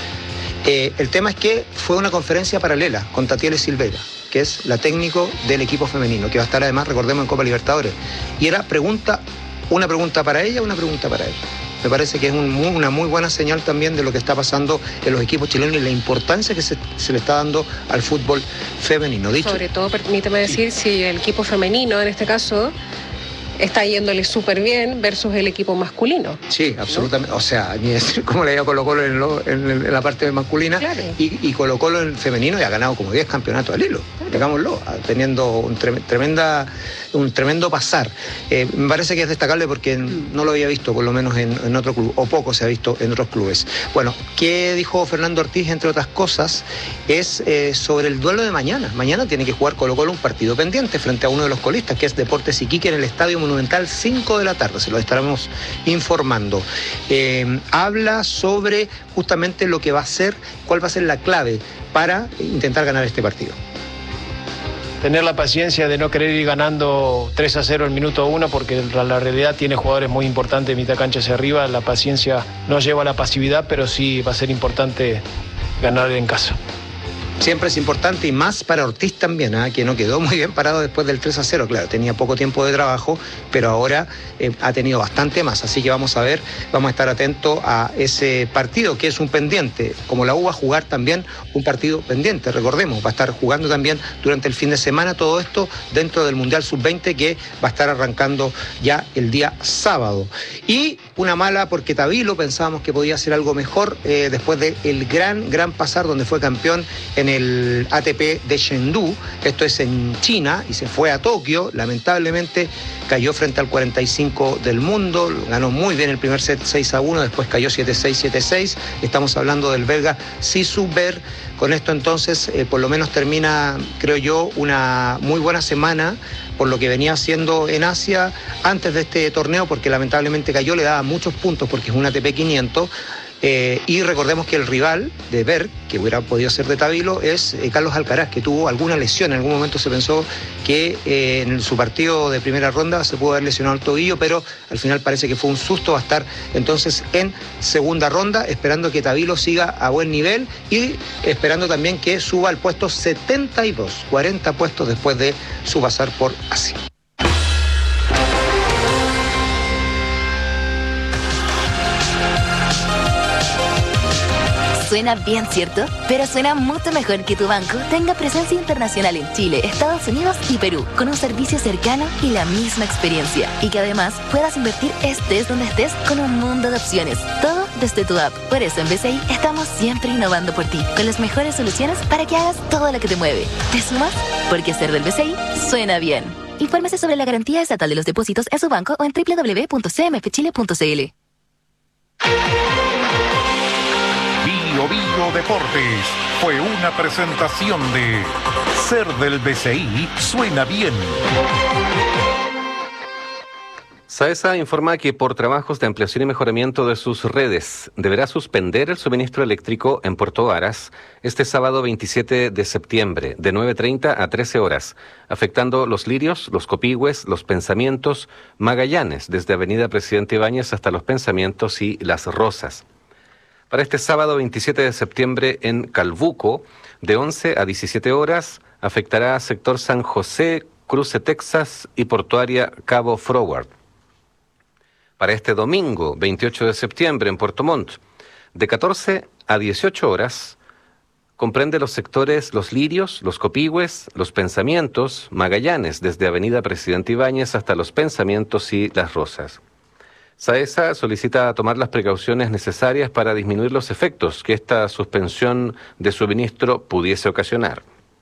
El tema es que fue una conferencia paralela con Tatiele Silveira, que es la técnico del equipo femenino, que va a estar además, recordemos, en Copa Libertadores. Y era una pregunta para ella, una pregunta para él. Me parece que es una muy buena señal también de lo que está pasando en los equipos chilenos y la importancia que se le está dando al fútbol femenino. Dicho. Sobre todo, permíteme decir, si el equipo femenino, en este caso, está yéndole súper bien versus el equipo masculino. Sí, absolutamente. ¿No? O sea, ni decir cómo le ha ido Colo-Colo en la parte masculina. Claro. Y Colo-Colo en femenino ya ha ganado como 10 campeonatos al hilo, digámoslo, teniendo tremenda un tremendo pasar. Me parece que es destacable porque no lo había visto, por lo menos en otro club, o poco se ha visto en otros clubes. Bueno, ¿qué dijo Fernando Ortiz, entre otras cosas? Es sobre el duelo de mañana. Mañana tiene que jugar Colo-Colo un partido pendiente frente a uno de los colistas, que es Deportes Iquique, en el Estadio Monumental, 5 de la tarde. Se lo estaremos informando. Habla sobre justamente lo que va a ser, cuál va a ser la clave para intentar ganar este partido. Tener la paciencia de no querer ir ganando 3-0 el minuto 1, porque la realidad tiene jugadores muy importantes de mitad cancha hacia arriba. La paciencia no lleva a la pasividad, pero sí va a ser importante ganar en casa. Siempre es importante, y más para Ortiz también, que no quedó muy bien parado después del 3-0. Claro, tenía poco tiempo de trabajo, pero ahora ha tenido bastante más. Así que vamos a estar atentos a ese partido, que es un pendiente. Como la U va a jugar también un partido pendiente, recordemos, va a estar jugando también durante el fin de semana, todo esto dentro del Mundial Sub-20, que va a estar arrancando ya el día sábado. Y una mala, porque Tabilo pensábamos que podía hacer algo mejor después del gran pasar, donde fue campeón en el ATP de Chengdu. Esto es en China, y se fue a Tokio. Lamentablemente cayó frente al 45 del mundo, ganó muy bien el primer set 6-1, después cayó 7-6, 7-6. Estamos hablando del belga Sisu Ber. Con esto entonces por lo menos termina, creo yo, una muy buena semana por lo que venía haciendo en Asia antes de este torneo, porque lamentablemente cayó, le daba muchos puntos porque es un ATP 500. Y recordemos que el rival de Berg, que hubiera podido ser de Tabilo, es Carlos Alcaraz, que tuvo alguna lesión. En algún momento se pensó que en su partido de primera ronda se pudo haber lesionado el tobillo, pero al final parece que fue un susto. Va a estar entonces en segunda ronda, esperando que Tabilo siga a buen nivel y esperando también que suba al puesto 72, 40 puestos después de su pasar por Asia. Suena bien, ¿cierto? Pero suena mucho mejor que tu banco tenga presencia internacional en Chile, Estados Unidos y Perú, con un servicio cercano y la misma experiencia. Y que además puedas invertir estés donde estés con un mundo de opciones. Todo desde tu app. Por eso en BCI estamos siempre innovando por ti, con las mejores soluciones para que hagas todo lo que te mueve. ¿Te sumas? Porque ser del BCI suena bien. Infórmese sobre la garantía estatal de los depósitos en su banco o en www.cmfchile.cl. Bio Deportes fue una presentación de Ser del BCI suena bien. SAESA informa que por trabajos de ampliación y mejoramiento de sus redes deberá suspender el suministro eléctrico en Puerto Varas este sábado 27 de septiembre de 9:30 a 13 horas, afectando Los Lirios, Los Copihue, Los Pensamientos, Magallanes, desde Avenida Presidente Ibáñez hasta Los Pensamientos y Las Rosas. Para este sábado 27 de septiembre en Calbuco, de 11 a 17 horas, afectará a sector San José, Cruce Texas y portuaria Cabo Froward. Para este domingo 28 de septiembre en Puerto Montt, de 14 a 18 horas, comprende los sectores Los Lirios, Los Copihue, Los Pensamientos, Magallanes, desde Avenida Presidente Ibáñez hasta Los Pensamientos y Las Rosas. SAESA solicita tomar las precauciones necesarias para disminuir los efectos que esta suspensión de suministro pudiese ocasionar.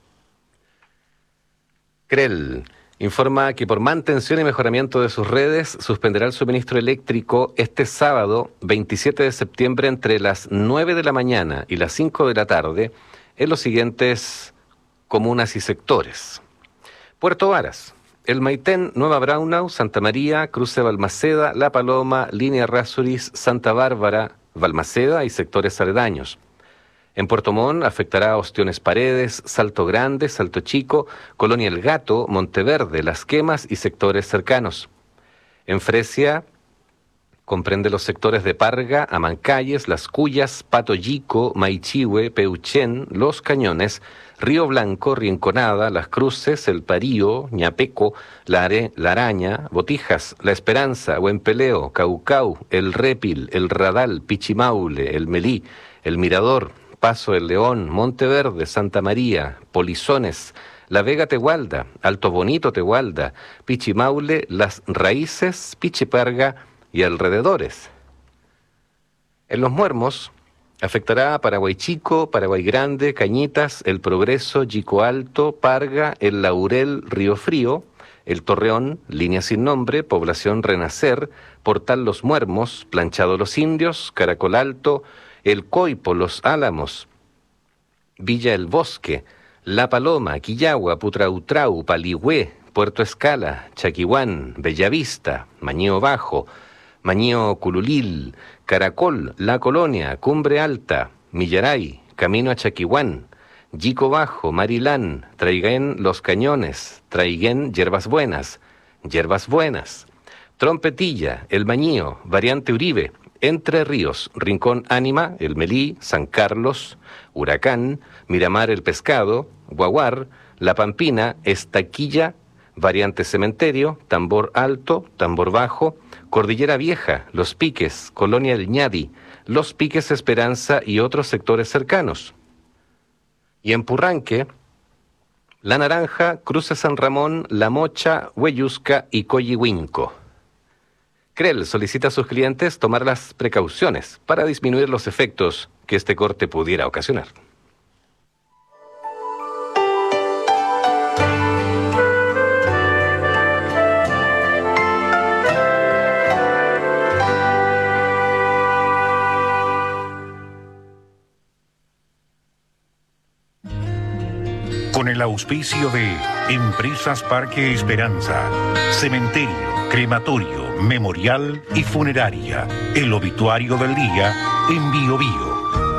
CREL informa que por mantención y mejoramiento de sus redes suspenderá el suministro eléctrico este sábado 27 de septiembre entre las 9 de la mañana y las 5 de la tarde en los siguientes comunas y sectores: Puerto Varas, El Maitén, Nueva Braunau, Santa María, Cruce Balmaceda, La Paloma, Línea Errázuriz, Santa Bárbara, Balmaceda y sectores aledaños. En Puerto Montt afectará a Ostiones Paredes, Salto Grande, Salto Chico, Colonia El Gato, Monteverde, Las Quemas y sectores cercanos. En Fresia comprende los sectores de Parga, Amancalles, Las Cuyas, Pato Yico, Maichihue, Peuchén, Los Cañones, Río Blanco, Rinconada, Las Cruces, El Parío, Ñapeco, La Araña, Botijas, La Esperanza, Huempeleo, Caucau, El Répil, El Radal, Pichimaule, El Melí, El Mirador, Paso del León, Monteverde, Santa María, Polizones, La Vega Tehualda, Alto Bonito Tehualda, Pichimaule, Las Raíces, Pichiparga y alrededores. En Los Muermos afectará a Paraguay Chico, Paraguay Grande, Cañitas, El Progreso, Yico Alto, Parga, El Laurel, Río Frío, El Torreón, Línea Sin Nombre, Población Renacer, Portal Los Muermos, Planchado Los Indios, Caracol Alto, El Coipo, Los Álamos, Villa El Bosque, La Paloma, Quillagua, Putrautrau, Paligüé, Puerto Escala, Chaquihuán, Bellavista, Mañío Bajo, Mañío Cululil, Caracol, La Colonia, Cumbre Alta, Millaray, Camino a Chaquihuán, Yico Bajo, Marilán, Traiguén, Los Cañones, Traiguén, Yerbas Buenas, Trompetilla, El Mañío, Variante Uribe, Entre Ríos, Rincón Ánima, El Melí, San Carlos, Huracán, Miramar El Pescado, Guaguar, La Pampina, Estaquilla, Variante Cementerio, Tambor Alto, Tambor Bajo, Cordillera Vieja, Los Piques, Colonia El Ñadi, Los Piques Esperanza y otros sectores cercanos. Y en Purranque, La Naranja, Cruce San Ramón, La Mocha, Hueyusca y Coyihuinco. CREL solicita a sus clientes tomar las precauciones para disminuir los efectos que este corte pudiera ocasionar. Con el auspicio de Empresas Parque Esperanza, Cementerio, Crematorio, Memorial y Funeraria. El obituario del día en Bío Bío.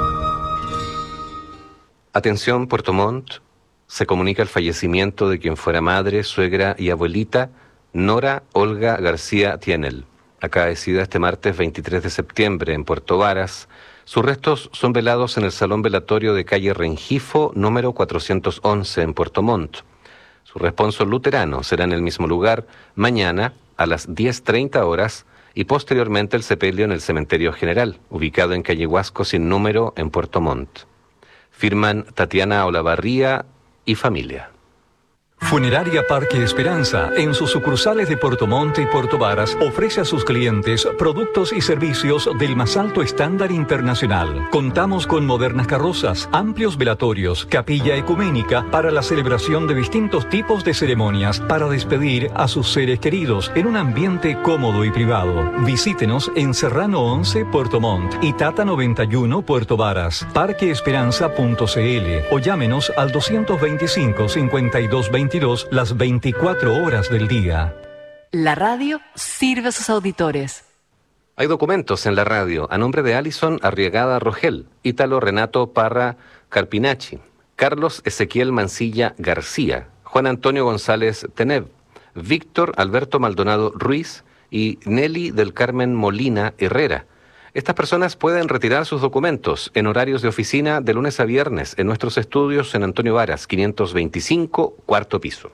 Atención, Puerto Montt. Se comunica el fallecimiento de quien fuera madre, suegra y abuelita, Nora Olga García Tienel, acaecida este martes 23 de septiembre en Puerto Varas. Sus restos son velados en el Salón Velatorio de calle Rengifo, número 411, en Puerto Montt. Su responso luterano será en el mismo lugar mañana a las 10:30 horas y posteriormente el sepelio en el Cementerio General, ubicado en calle Huasco sin número en Puerto Montt. Firman Tatiana Olavarría y familia. Funeraria Parque Esperanza, en sus sucursales de Puerto Montt y Puerto Varas, ofrece a sus clientes productos y servicios del más alto estándar internacional. Contamos con modernas carrozas, amplios velatorios, capilla ecuménica para la celebración de distintos tipos de ceremonias para despedir a sus seres queridos en un ambiente cómodo y privado. Visítenos en Serrano 11, Puerto Montt y Tata 91, Puerto Varas, parqueesperanza.cl o llámenos al 225-5222 las 24 horas del día. La radio sirve a sus auditores. Hay documentos en la radio a nombre de Alison Arriagada Rogel, Ítalo Renato Parra Carpinacci, Carlos Ezequiel Mancilla García, Juan Antonio González Teneb, Víctor Alberto Maldonado Ruiz y Nelly del Carmen Molina Herrera. Estas personas pueden retirar sus documentos en horarios de oficina de lunes a viernes en nuestros estudios en Antonio Varas, 525, cuarto piso.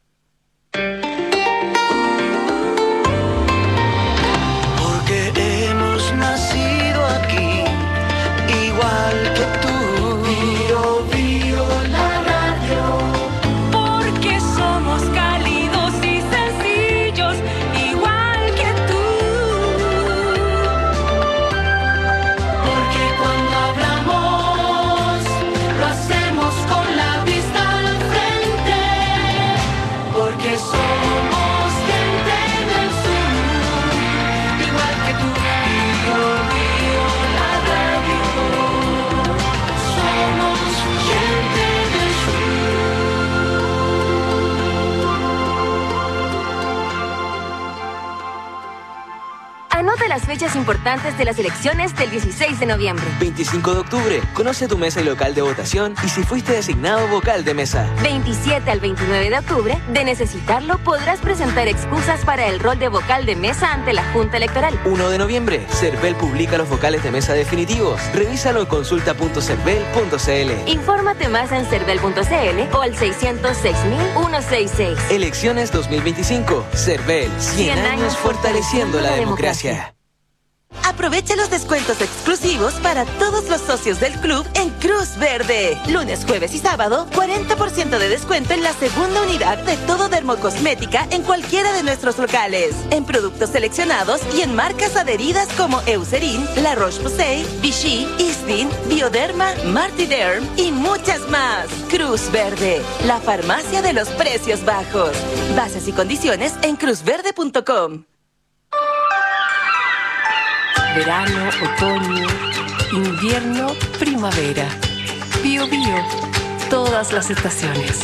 Porque hemos nacido aquí, igual que tú. Bío, Bío, la radio. Porque somos cálidos y sencillos, igual que tú. Porque cuando hablamos, lo hacemos con la vista al frente. Porque somos gente del sur, igual que tú. Bío, Bío, la radio. Somos gente del Anota las fechas importantes de las elecciones del 16 de noviembre. 25 de octubre, conoce tu mesa y local de votación y si fuiste designado vocal de mesa. 27 al 29 de octubre, de necesitarlo, podrás presentar excusas para el rol de vocal de mesa ante la Junta Electoral. 1 de noviembre, Cervel publica los vocales de mesa definitivos. Revísalo en consulta.cervel.cl. Infórmate más en cervel.cl o al 606.166. Elecciones 2025. Cervel, 100 años fortaleciendo la democracia. Aprovecha los descuentos exclusivos para todos los socios del club en Cruz Verde. Lunes, jueves y sábado, 40% de descuento en la segunda unidad de todo dermocosmética en cualquiera de nuestros locales. En productos seleccionados y en marcas adheridas como Eucerin, La Roche-Posay, Vichy, Isdin, Bioderma, Martiderm y muchas más. Cruz Verde, la farmacia de los precios bajos. Bases y condiciones en cruzverde.com. Verano, otoño, invierno, primavera. Bio Bio, todas las estaciones.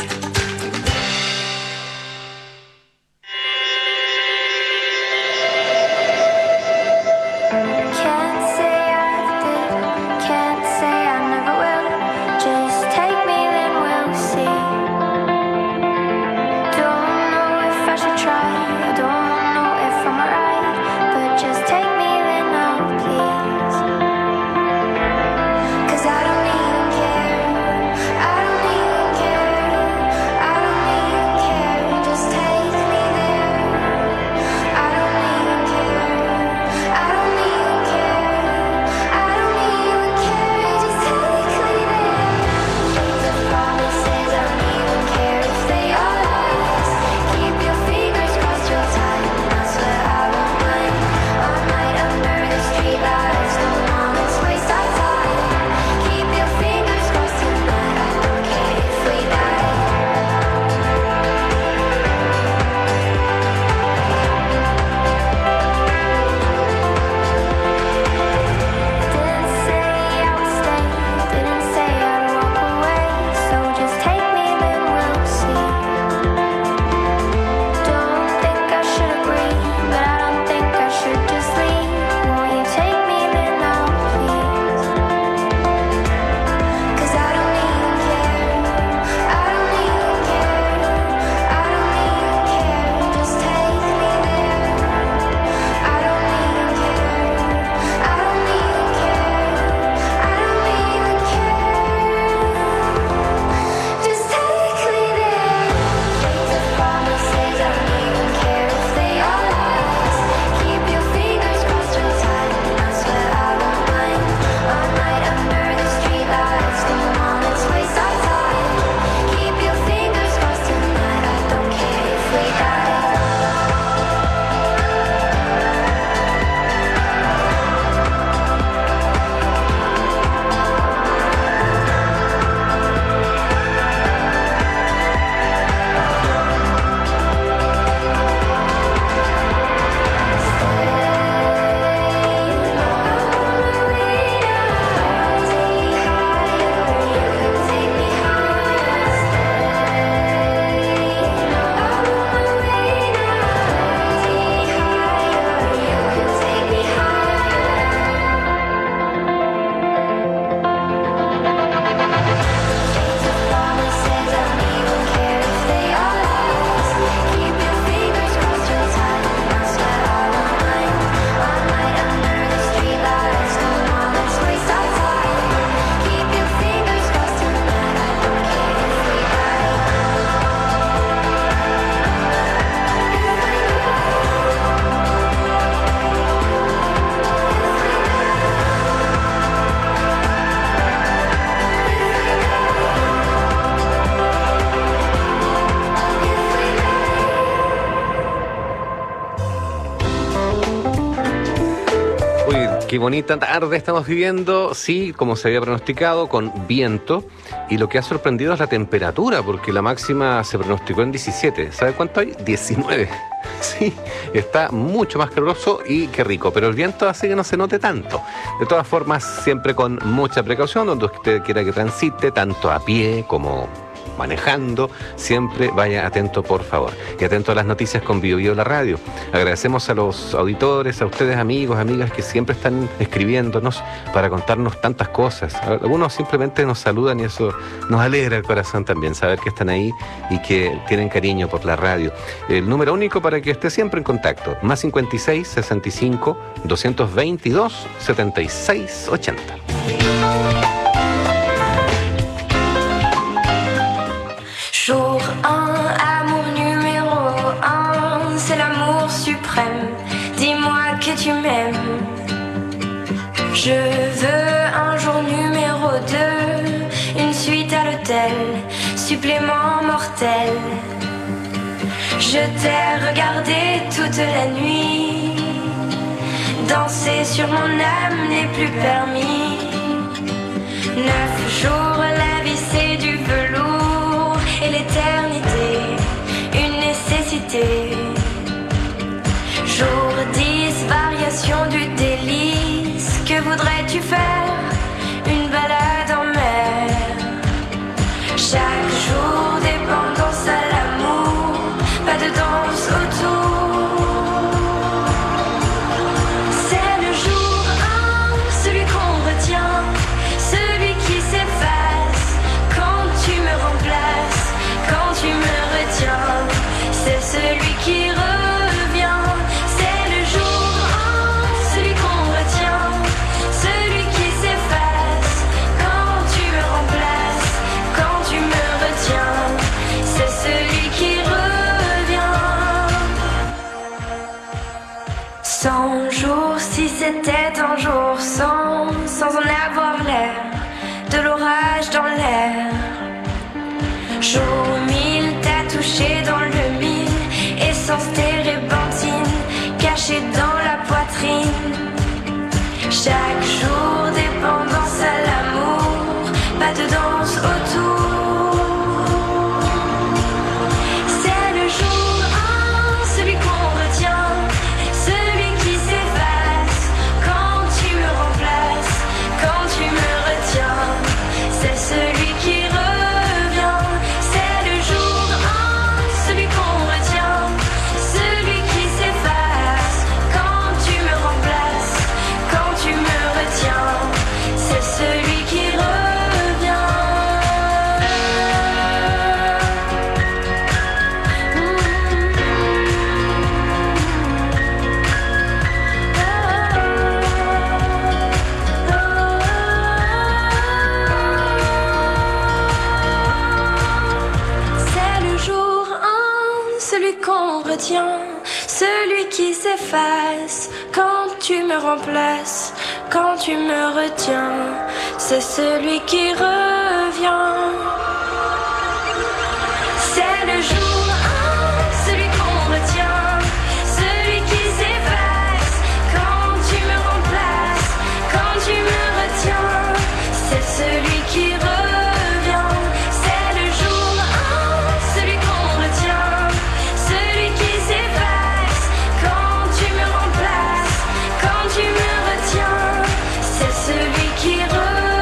Qué bonita tarde estamos viviendo, sí, como se había pronosticado, con viento. Y lo que ha sorprendido es la temperatura, porque la máxima se pronosticó en 17. ¿Sabe cuánto hay? 19. Sí, está mucho más caluroso y qué rico, pero el viento hace que no se note tanto. De todas formas, siempre con mucha precaución, donde usted quiera que transite, tanto a pie como manejando, siempre vaya atento, por favor. Y atento a las noticias con Bio Bio la radio. Agradecemos a los auditores, a ustedes amigos, amigas que siempre están escribiéndonos para contarnos tantas cosas. Algunos simplemente nos saludan y eso nos alegra el corazón también, saber que están ahí y que tienen cariño por la radio. El número único para que esté siempre en contacto, más 56 65 222 76 80. Jour 1, amour numéro 1, c'est l'amour suprême. Dis-moi que tu m'aimes. Je veux un jour numéro 2, une suite à l'hôtel, supplément mortel. Je t'ai regardé toute la nuit, danser sur mon âme n'est plus permis. 9 jours, la vie c'est du velours, et l'éternité, une nécessité. Jour 10, variation du délice, que voudrais-tu faire? Une balade en mer. Chaque jour, dépendance à l'amour, pas de danse autour. C'est le jour 1, celui qu'on retient, celui qui s'efface quand tu me remplaces, quand tu me retiens. C'est celui qui revient. C'est le jour 1, celui qu'on retient, celui qui s'efface quand tu me remplaces, quand tu me retiens. C'est celui qui revient. 100 jours, si c'était un jour sans en avoir l'air, de l'orage dans l'air. Jour 1000, t'as touché dans le mille, essence térébenthine, cachée dans la poitrine. Chaque jour, dépendance à l'amour, pas de danse autour. C'est le jour 1, celui qu'on retient, celui qui s'efface quand tu me remplaces, quand tu me retiens. C'est celui qui revient. C'est le jour 1, celui qu'on retient, celui qui s'efface quand tu me remplaces, quand tu me retiens. C'est celui qui revient. C'est le jour 1, celui qu'on retient, celui qui s'efface quand tu me remplaces, quand tu me retiens. C'est celui qui revient. C'est le jour 1, celui qu'on retient, celui qui s'efface quand tu me remplaces, quand tu me retiens. C'est celui qui revient. C'est le jour 1, celui qu'on retient, celui qui s'efface quand tu me remplaces, quand tu me retiens. C'est celui qui revient.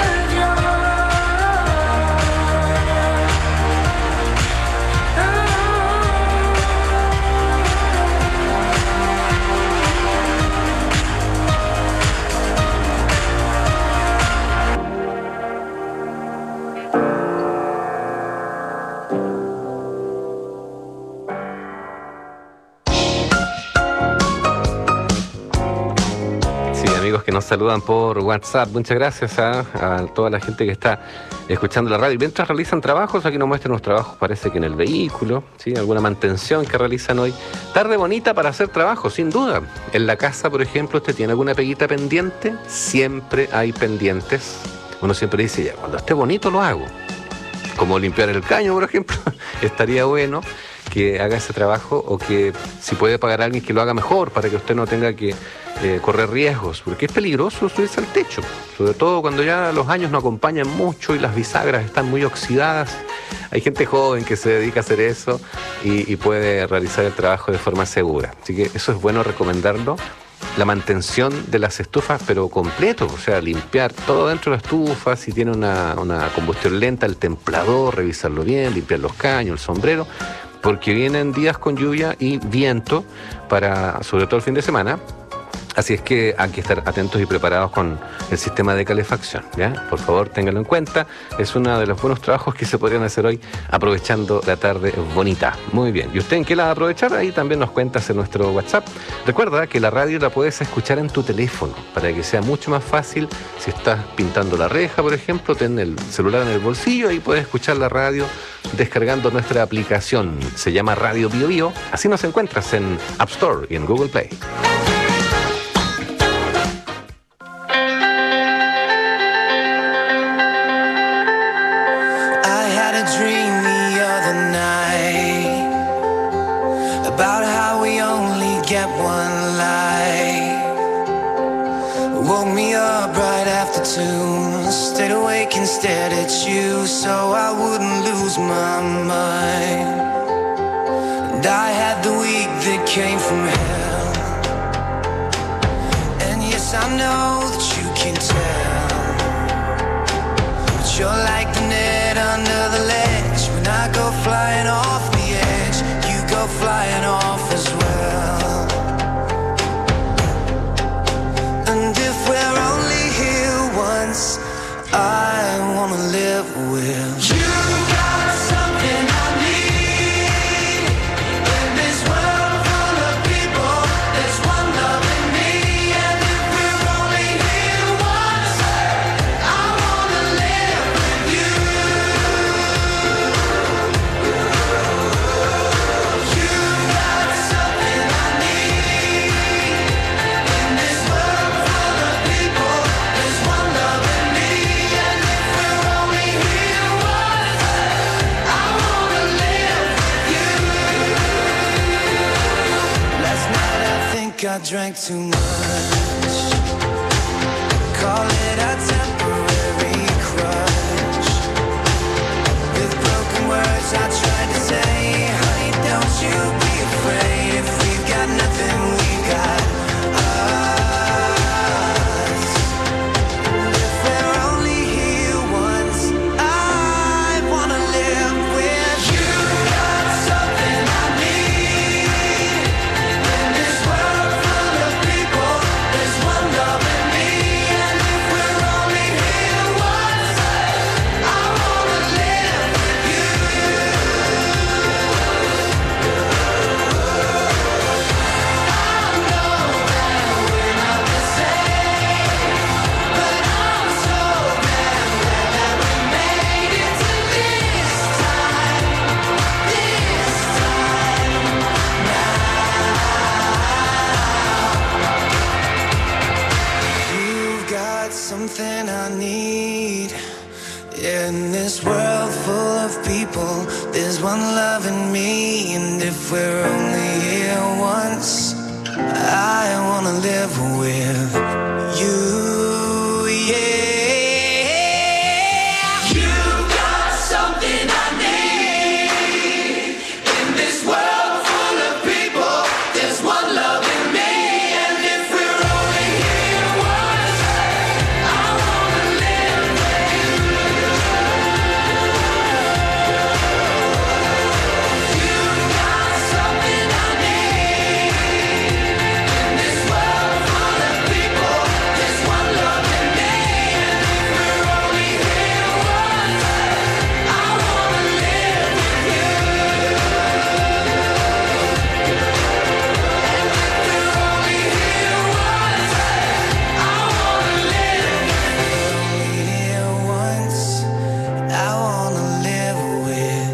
Sí, amigos que nos saludan por WhatsApp, muchas gracias a toda la gente que está escuchando la radio. Y mientras realizan trabajos, aquí nos muestran los trabajos, parece que en el vehículo, ¿sí? Alguna mantención que realizan hoy. Tarde bonita para hacer trabajo, sin duda. En la casa, por ejemplo, ¿usted tiene alguna peguita pendiente? Siempre hay pendientes. Uno siempre dice, ya, cuando esté bonito lo hago. Como limpiar el caño, por ejemplo. Estaría bueno que haga ese trabajo, o que si puede pagar a alguien que lo haga mejor, para que usted no tenga que correr riesgos, porque es peligroso subirse al techo, sobre todo cuando ya los años no acompañan mucho y las bisagras están muy oxidadas. Hay gente joven que se dedica a hacer eso y puede realizar el trabajo de forma segura, así que eso es bueno recomendarlo. La mantención de las estufas, pero completo, o sea, limpiar todo dentro de la estufa, si tiene una combustión lenta, el templador, revisarlo bien, limpiar los caños, el sombrero, porque vienen días con lluvia y viento, sobre todo el fin de semana. Así es que hay que estar atentos y preparados con el sistema de calefacción, ¿ya? Por favor, ténganlo en cuenta. Es uno de los buenos trabajos que se podrían hacer hoy, aprovechando la tarde bonita. Muy bien. ¿Y usted en qué la va a aprovechar? Ahí también nos cuentas en nuestro WhatsApp. Recuerda que la radio la puedes escuchar en tu teléfono, para que sea mucho más fácil. Si estás pintando la reja, por ejemplo, ten el celular en el bolsillo y puedes escuchar la radio descargando nuestra aplicación. Se llama Radio Bio Bio. Así nos encuentras en App Store y en Google Play. a dream the other night about how we only get one life. Woke me up right after 2, stayed awake and stared at you so I wouldn't lose my mind. And I had the week that came from hell, and yes, I know that you can tell, but you're like the net under the ledge. When I go flying off the edge, you go flying off as well. And if we're only here once, I wanna live with you. Got something I need in this world full of people. There's one love in me, and if we're only here once, I wanna live with you. You got something I need in this world full of people. There's one love in me, and if we're only here once, I wanna live with you. Last night I think I drank too much. Call it a temporary crush. With broken words I tried to say, honey, don't you be afraid. If we've got nothing, we've got us. If we're only here once, I wanna live with you. Got something I need in this world full of people. There's one love in me, and if we're only here once, I wanna live with you. I know that we're not the same, but I'm so glad that we made it to this time now. You've got something I need in this world full of people. There's one love in me, and if we're only here once, I wanna live with you. Yeah, you got something I need in this world full of people. There's one love in me, and if we're only here once, I wanna live with you. You got something I need in this world full of people. There's one love in me, and if we're only here once, I wanna live with you. And if we're only here once, I wanna live here once. I wanna live with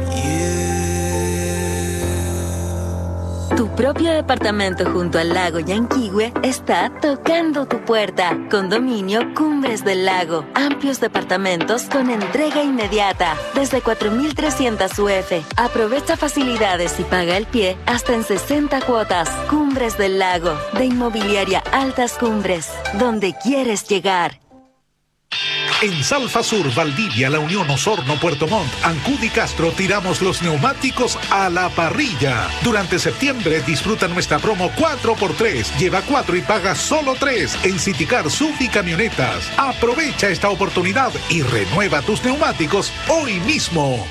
you. Tu propio departamento junto al lago Yanquihue está tocando tu puerta. Condominio Cumbres del Lago. Amplios departamentos con entrega inmediata. Desde 4.300 UF. Aprovecha facilidades y paga el pie hasta en 60 cuotas. Cumbres del Lago. De Inmobiliaria Altas Cumbres. Donde quieres llegar. En Salfa Sur, Valdivia, La Unión, Osorno, Puerto Montt, Ancud y Castro tiramos los neumáticos a la parrilla. Durante septiembre disfruta nuestra promo 4x3. Lleva 4 y paga solo 3 en Citicar, SUV y camionetas. Aprovecha esta oportunidad y renueva tus neumáticos hoy mismo.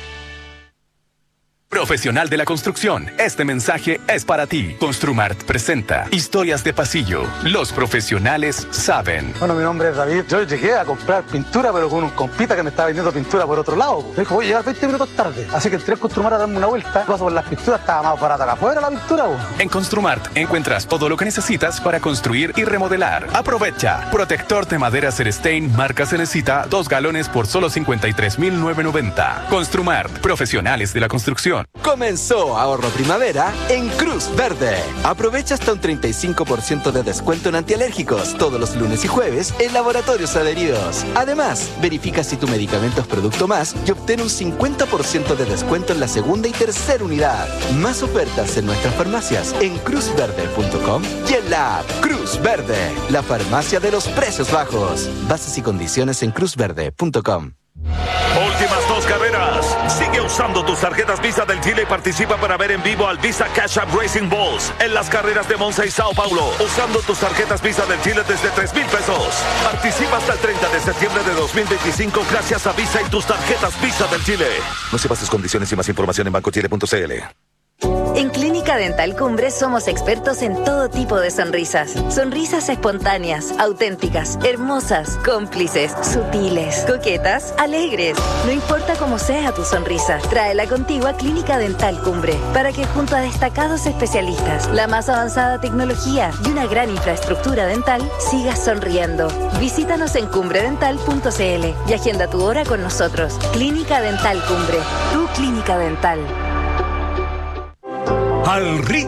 Profesional de la construcción, este mensaje es para ti. Construmart presenta Historias de Pasillo. Los profesionales saben. Bueno, mi nombre es David. Yo llegué a comprar pintura, pero con un compita que me estaba vendiendo pintura por otro lado. Me dijo, voy a llegar 20 minutos tarde. Así que entré a Construmart a darme una vuelta. Paso por las pinturas, estaba más barata acá afuera la pintura. En Construmart encuentras todo lo que necesitas para construir y remodelar. Aprovecha. Protector de madera Cerestain, marca Cerecita, 2 galones por solo $53,990. Construmart, profesionales de la construcción. información. Comenzó ahorro primavera en Cruz Verde. Aprovecha hasta un 35% de descuento en antialérgicos todos los lunes y jueves en laboratorios adheridos. Además, verifica si tu medicamento es producto más y obtén un 50% de descuento en la segunda y tercera unidad. Más ofertas en nuestras farmacias en cruzverde.com y en la app Cruz Verde, la farmacia de los precios bajos. Bases y condiciones en cruzverde.com. Últimas 2 carreras. Sigue usando tus tarjetas Visa del Chile y participa para ver en vivo al Visa Cash App Racing Bulls en las carreras de Monza y Sao Paulo, usando tus tarjetas Visa del Chile desde 3,000 pesos. Participa hasta el 30 de septiembre de 2025 gracias a Visa y tus tarjetas Visa del Chile. No sepas sus condiciones y más información en bancochile.cl. En Clínica Dental Cumbre somos expertos en todo tipo de sonrisas. Sonrisas espontáneas, auténticas, hermosas, cómplices, sutiles, coquetas, alegres. No importa cómo sea tu sonrisa, tráela contigo a Clínica Dental Cumbre para que junto a destacados especialistas, la más avanzada tecnología y una gran infraestructura dental, sigas sonriendo. Visítanos en cumbredental.cl y agenda tu hora con nosotros. Clínica Dental Cumbre, tu clínica dental. Al ritmo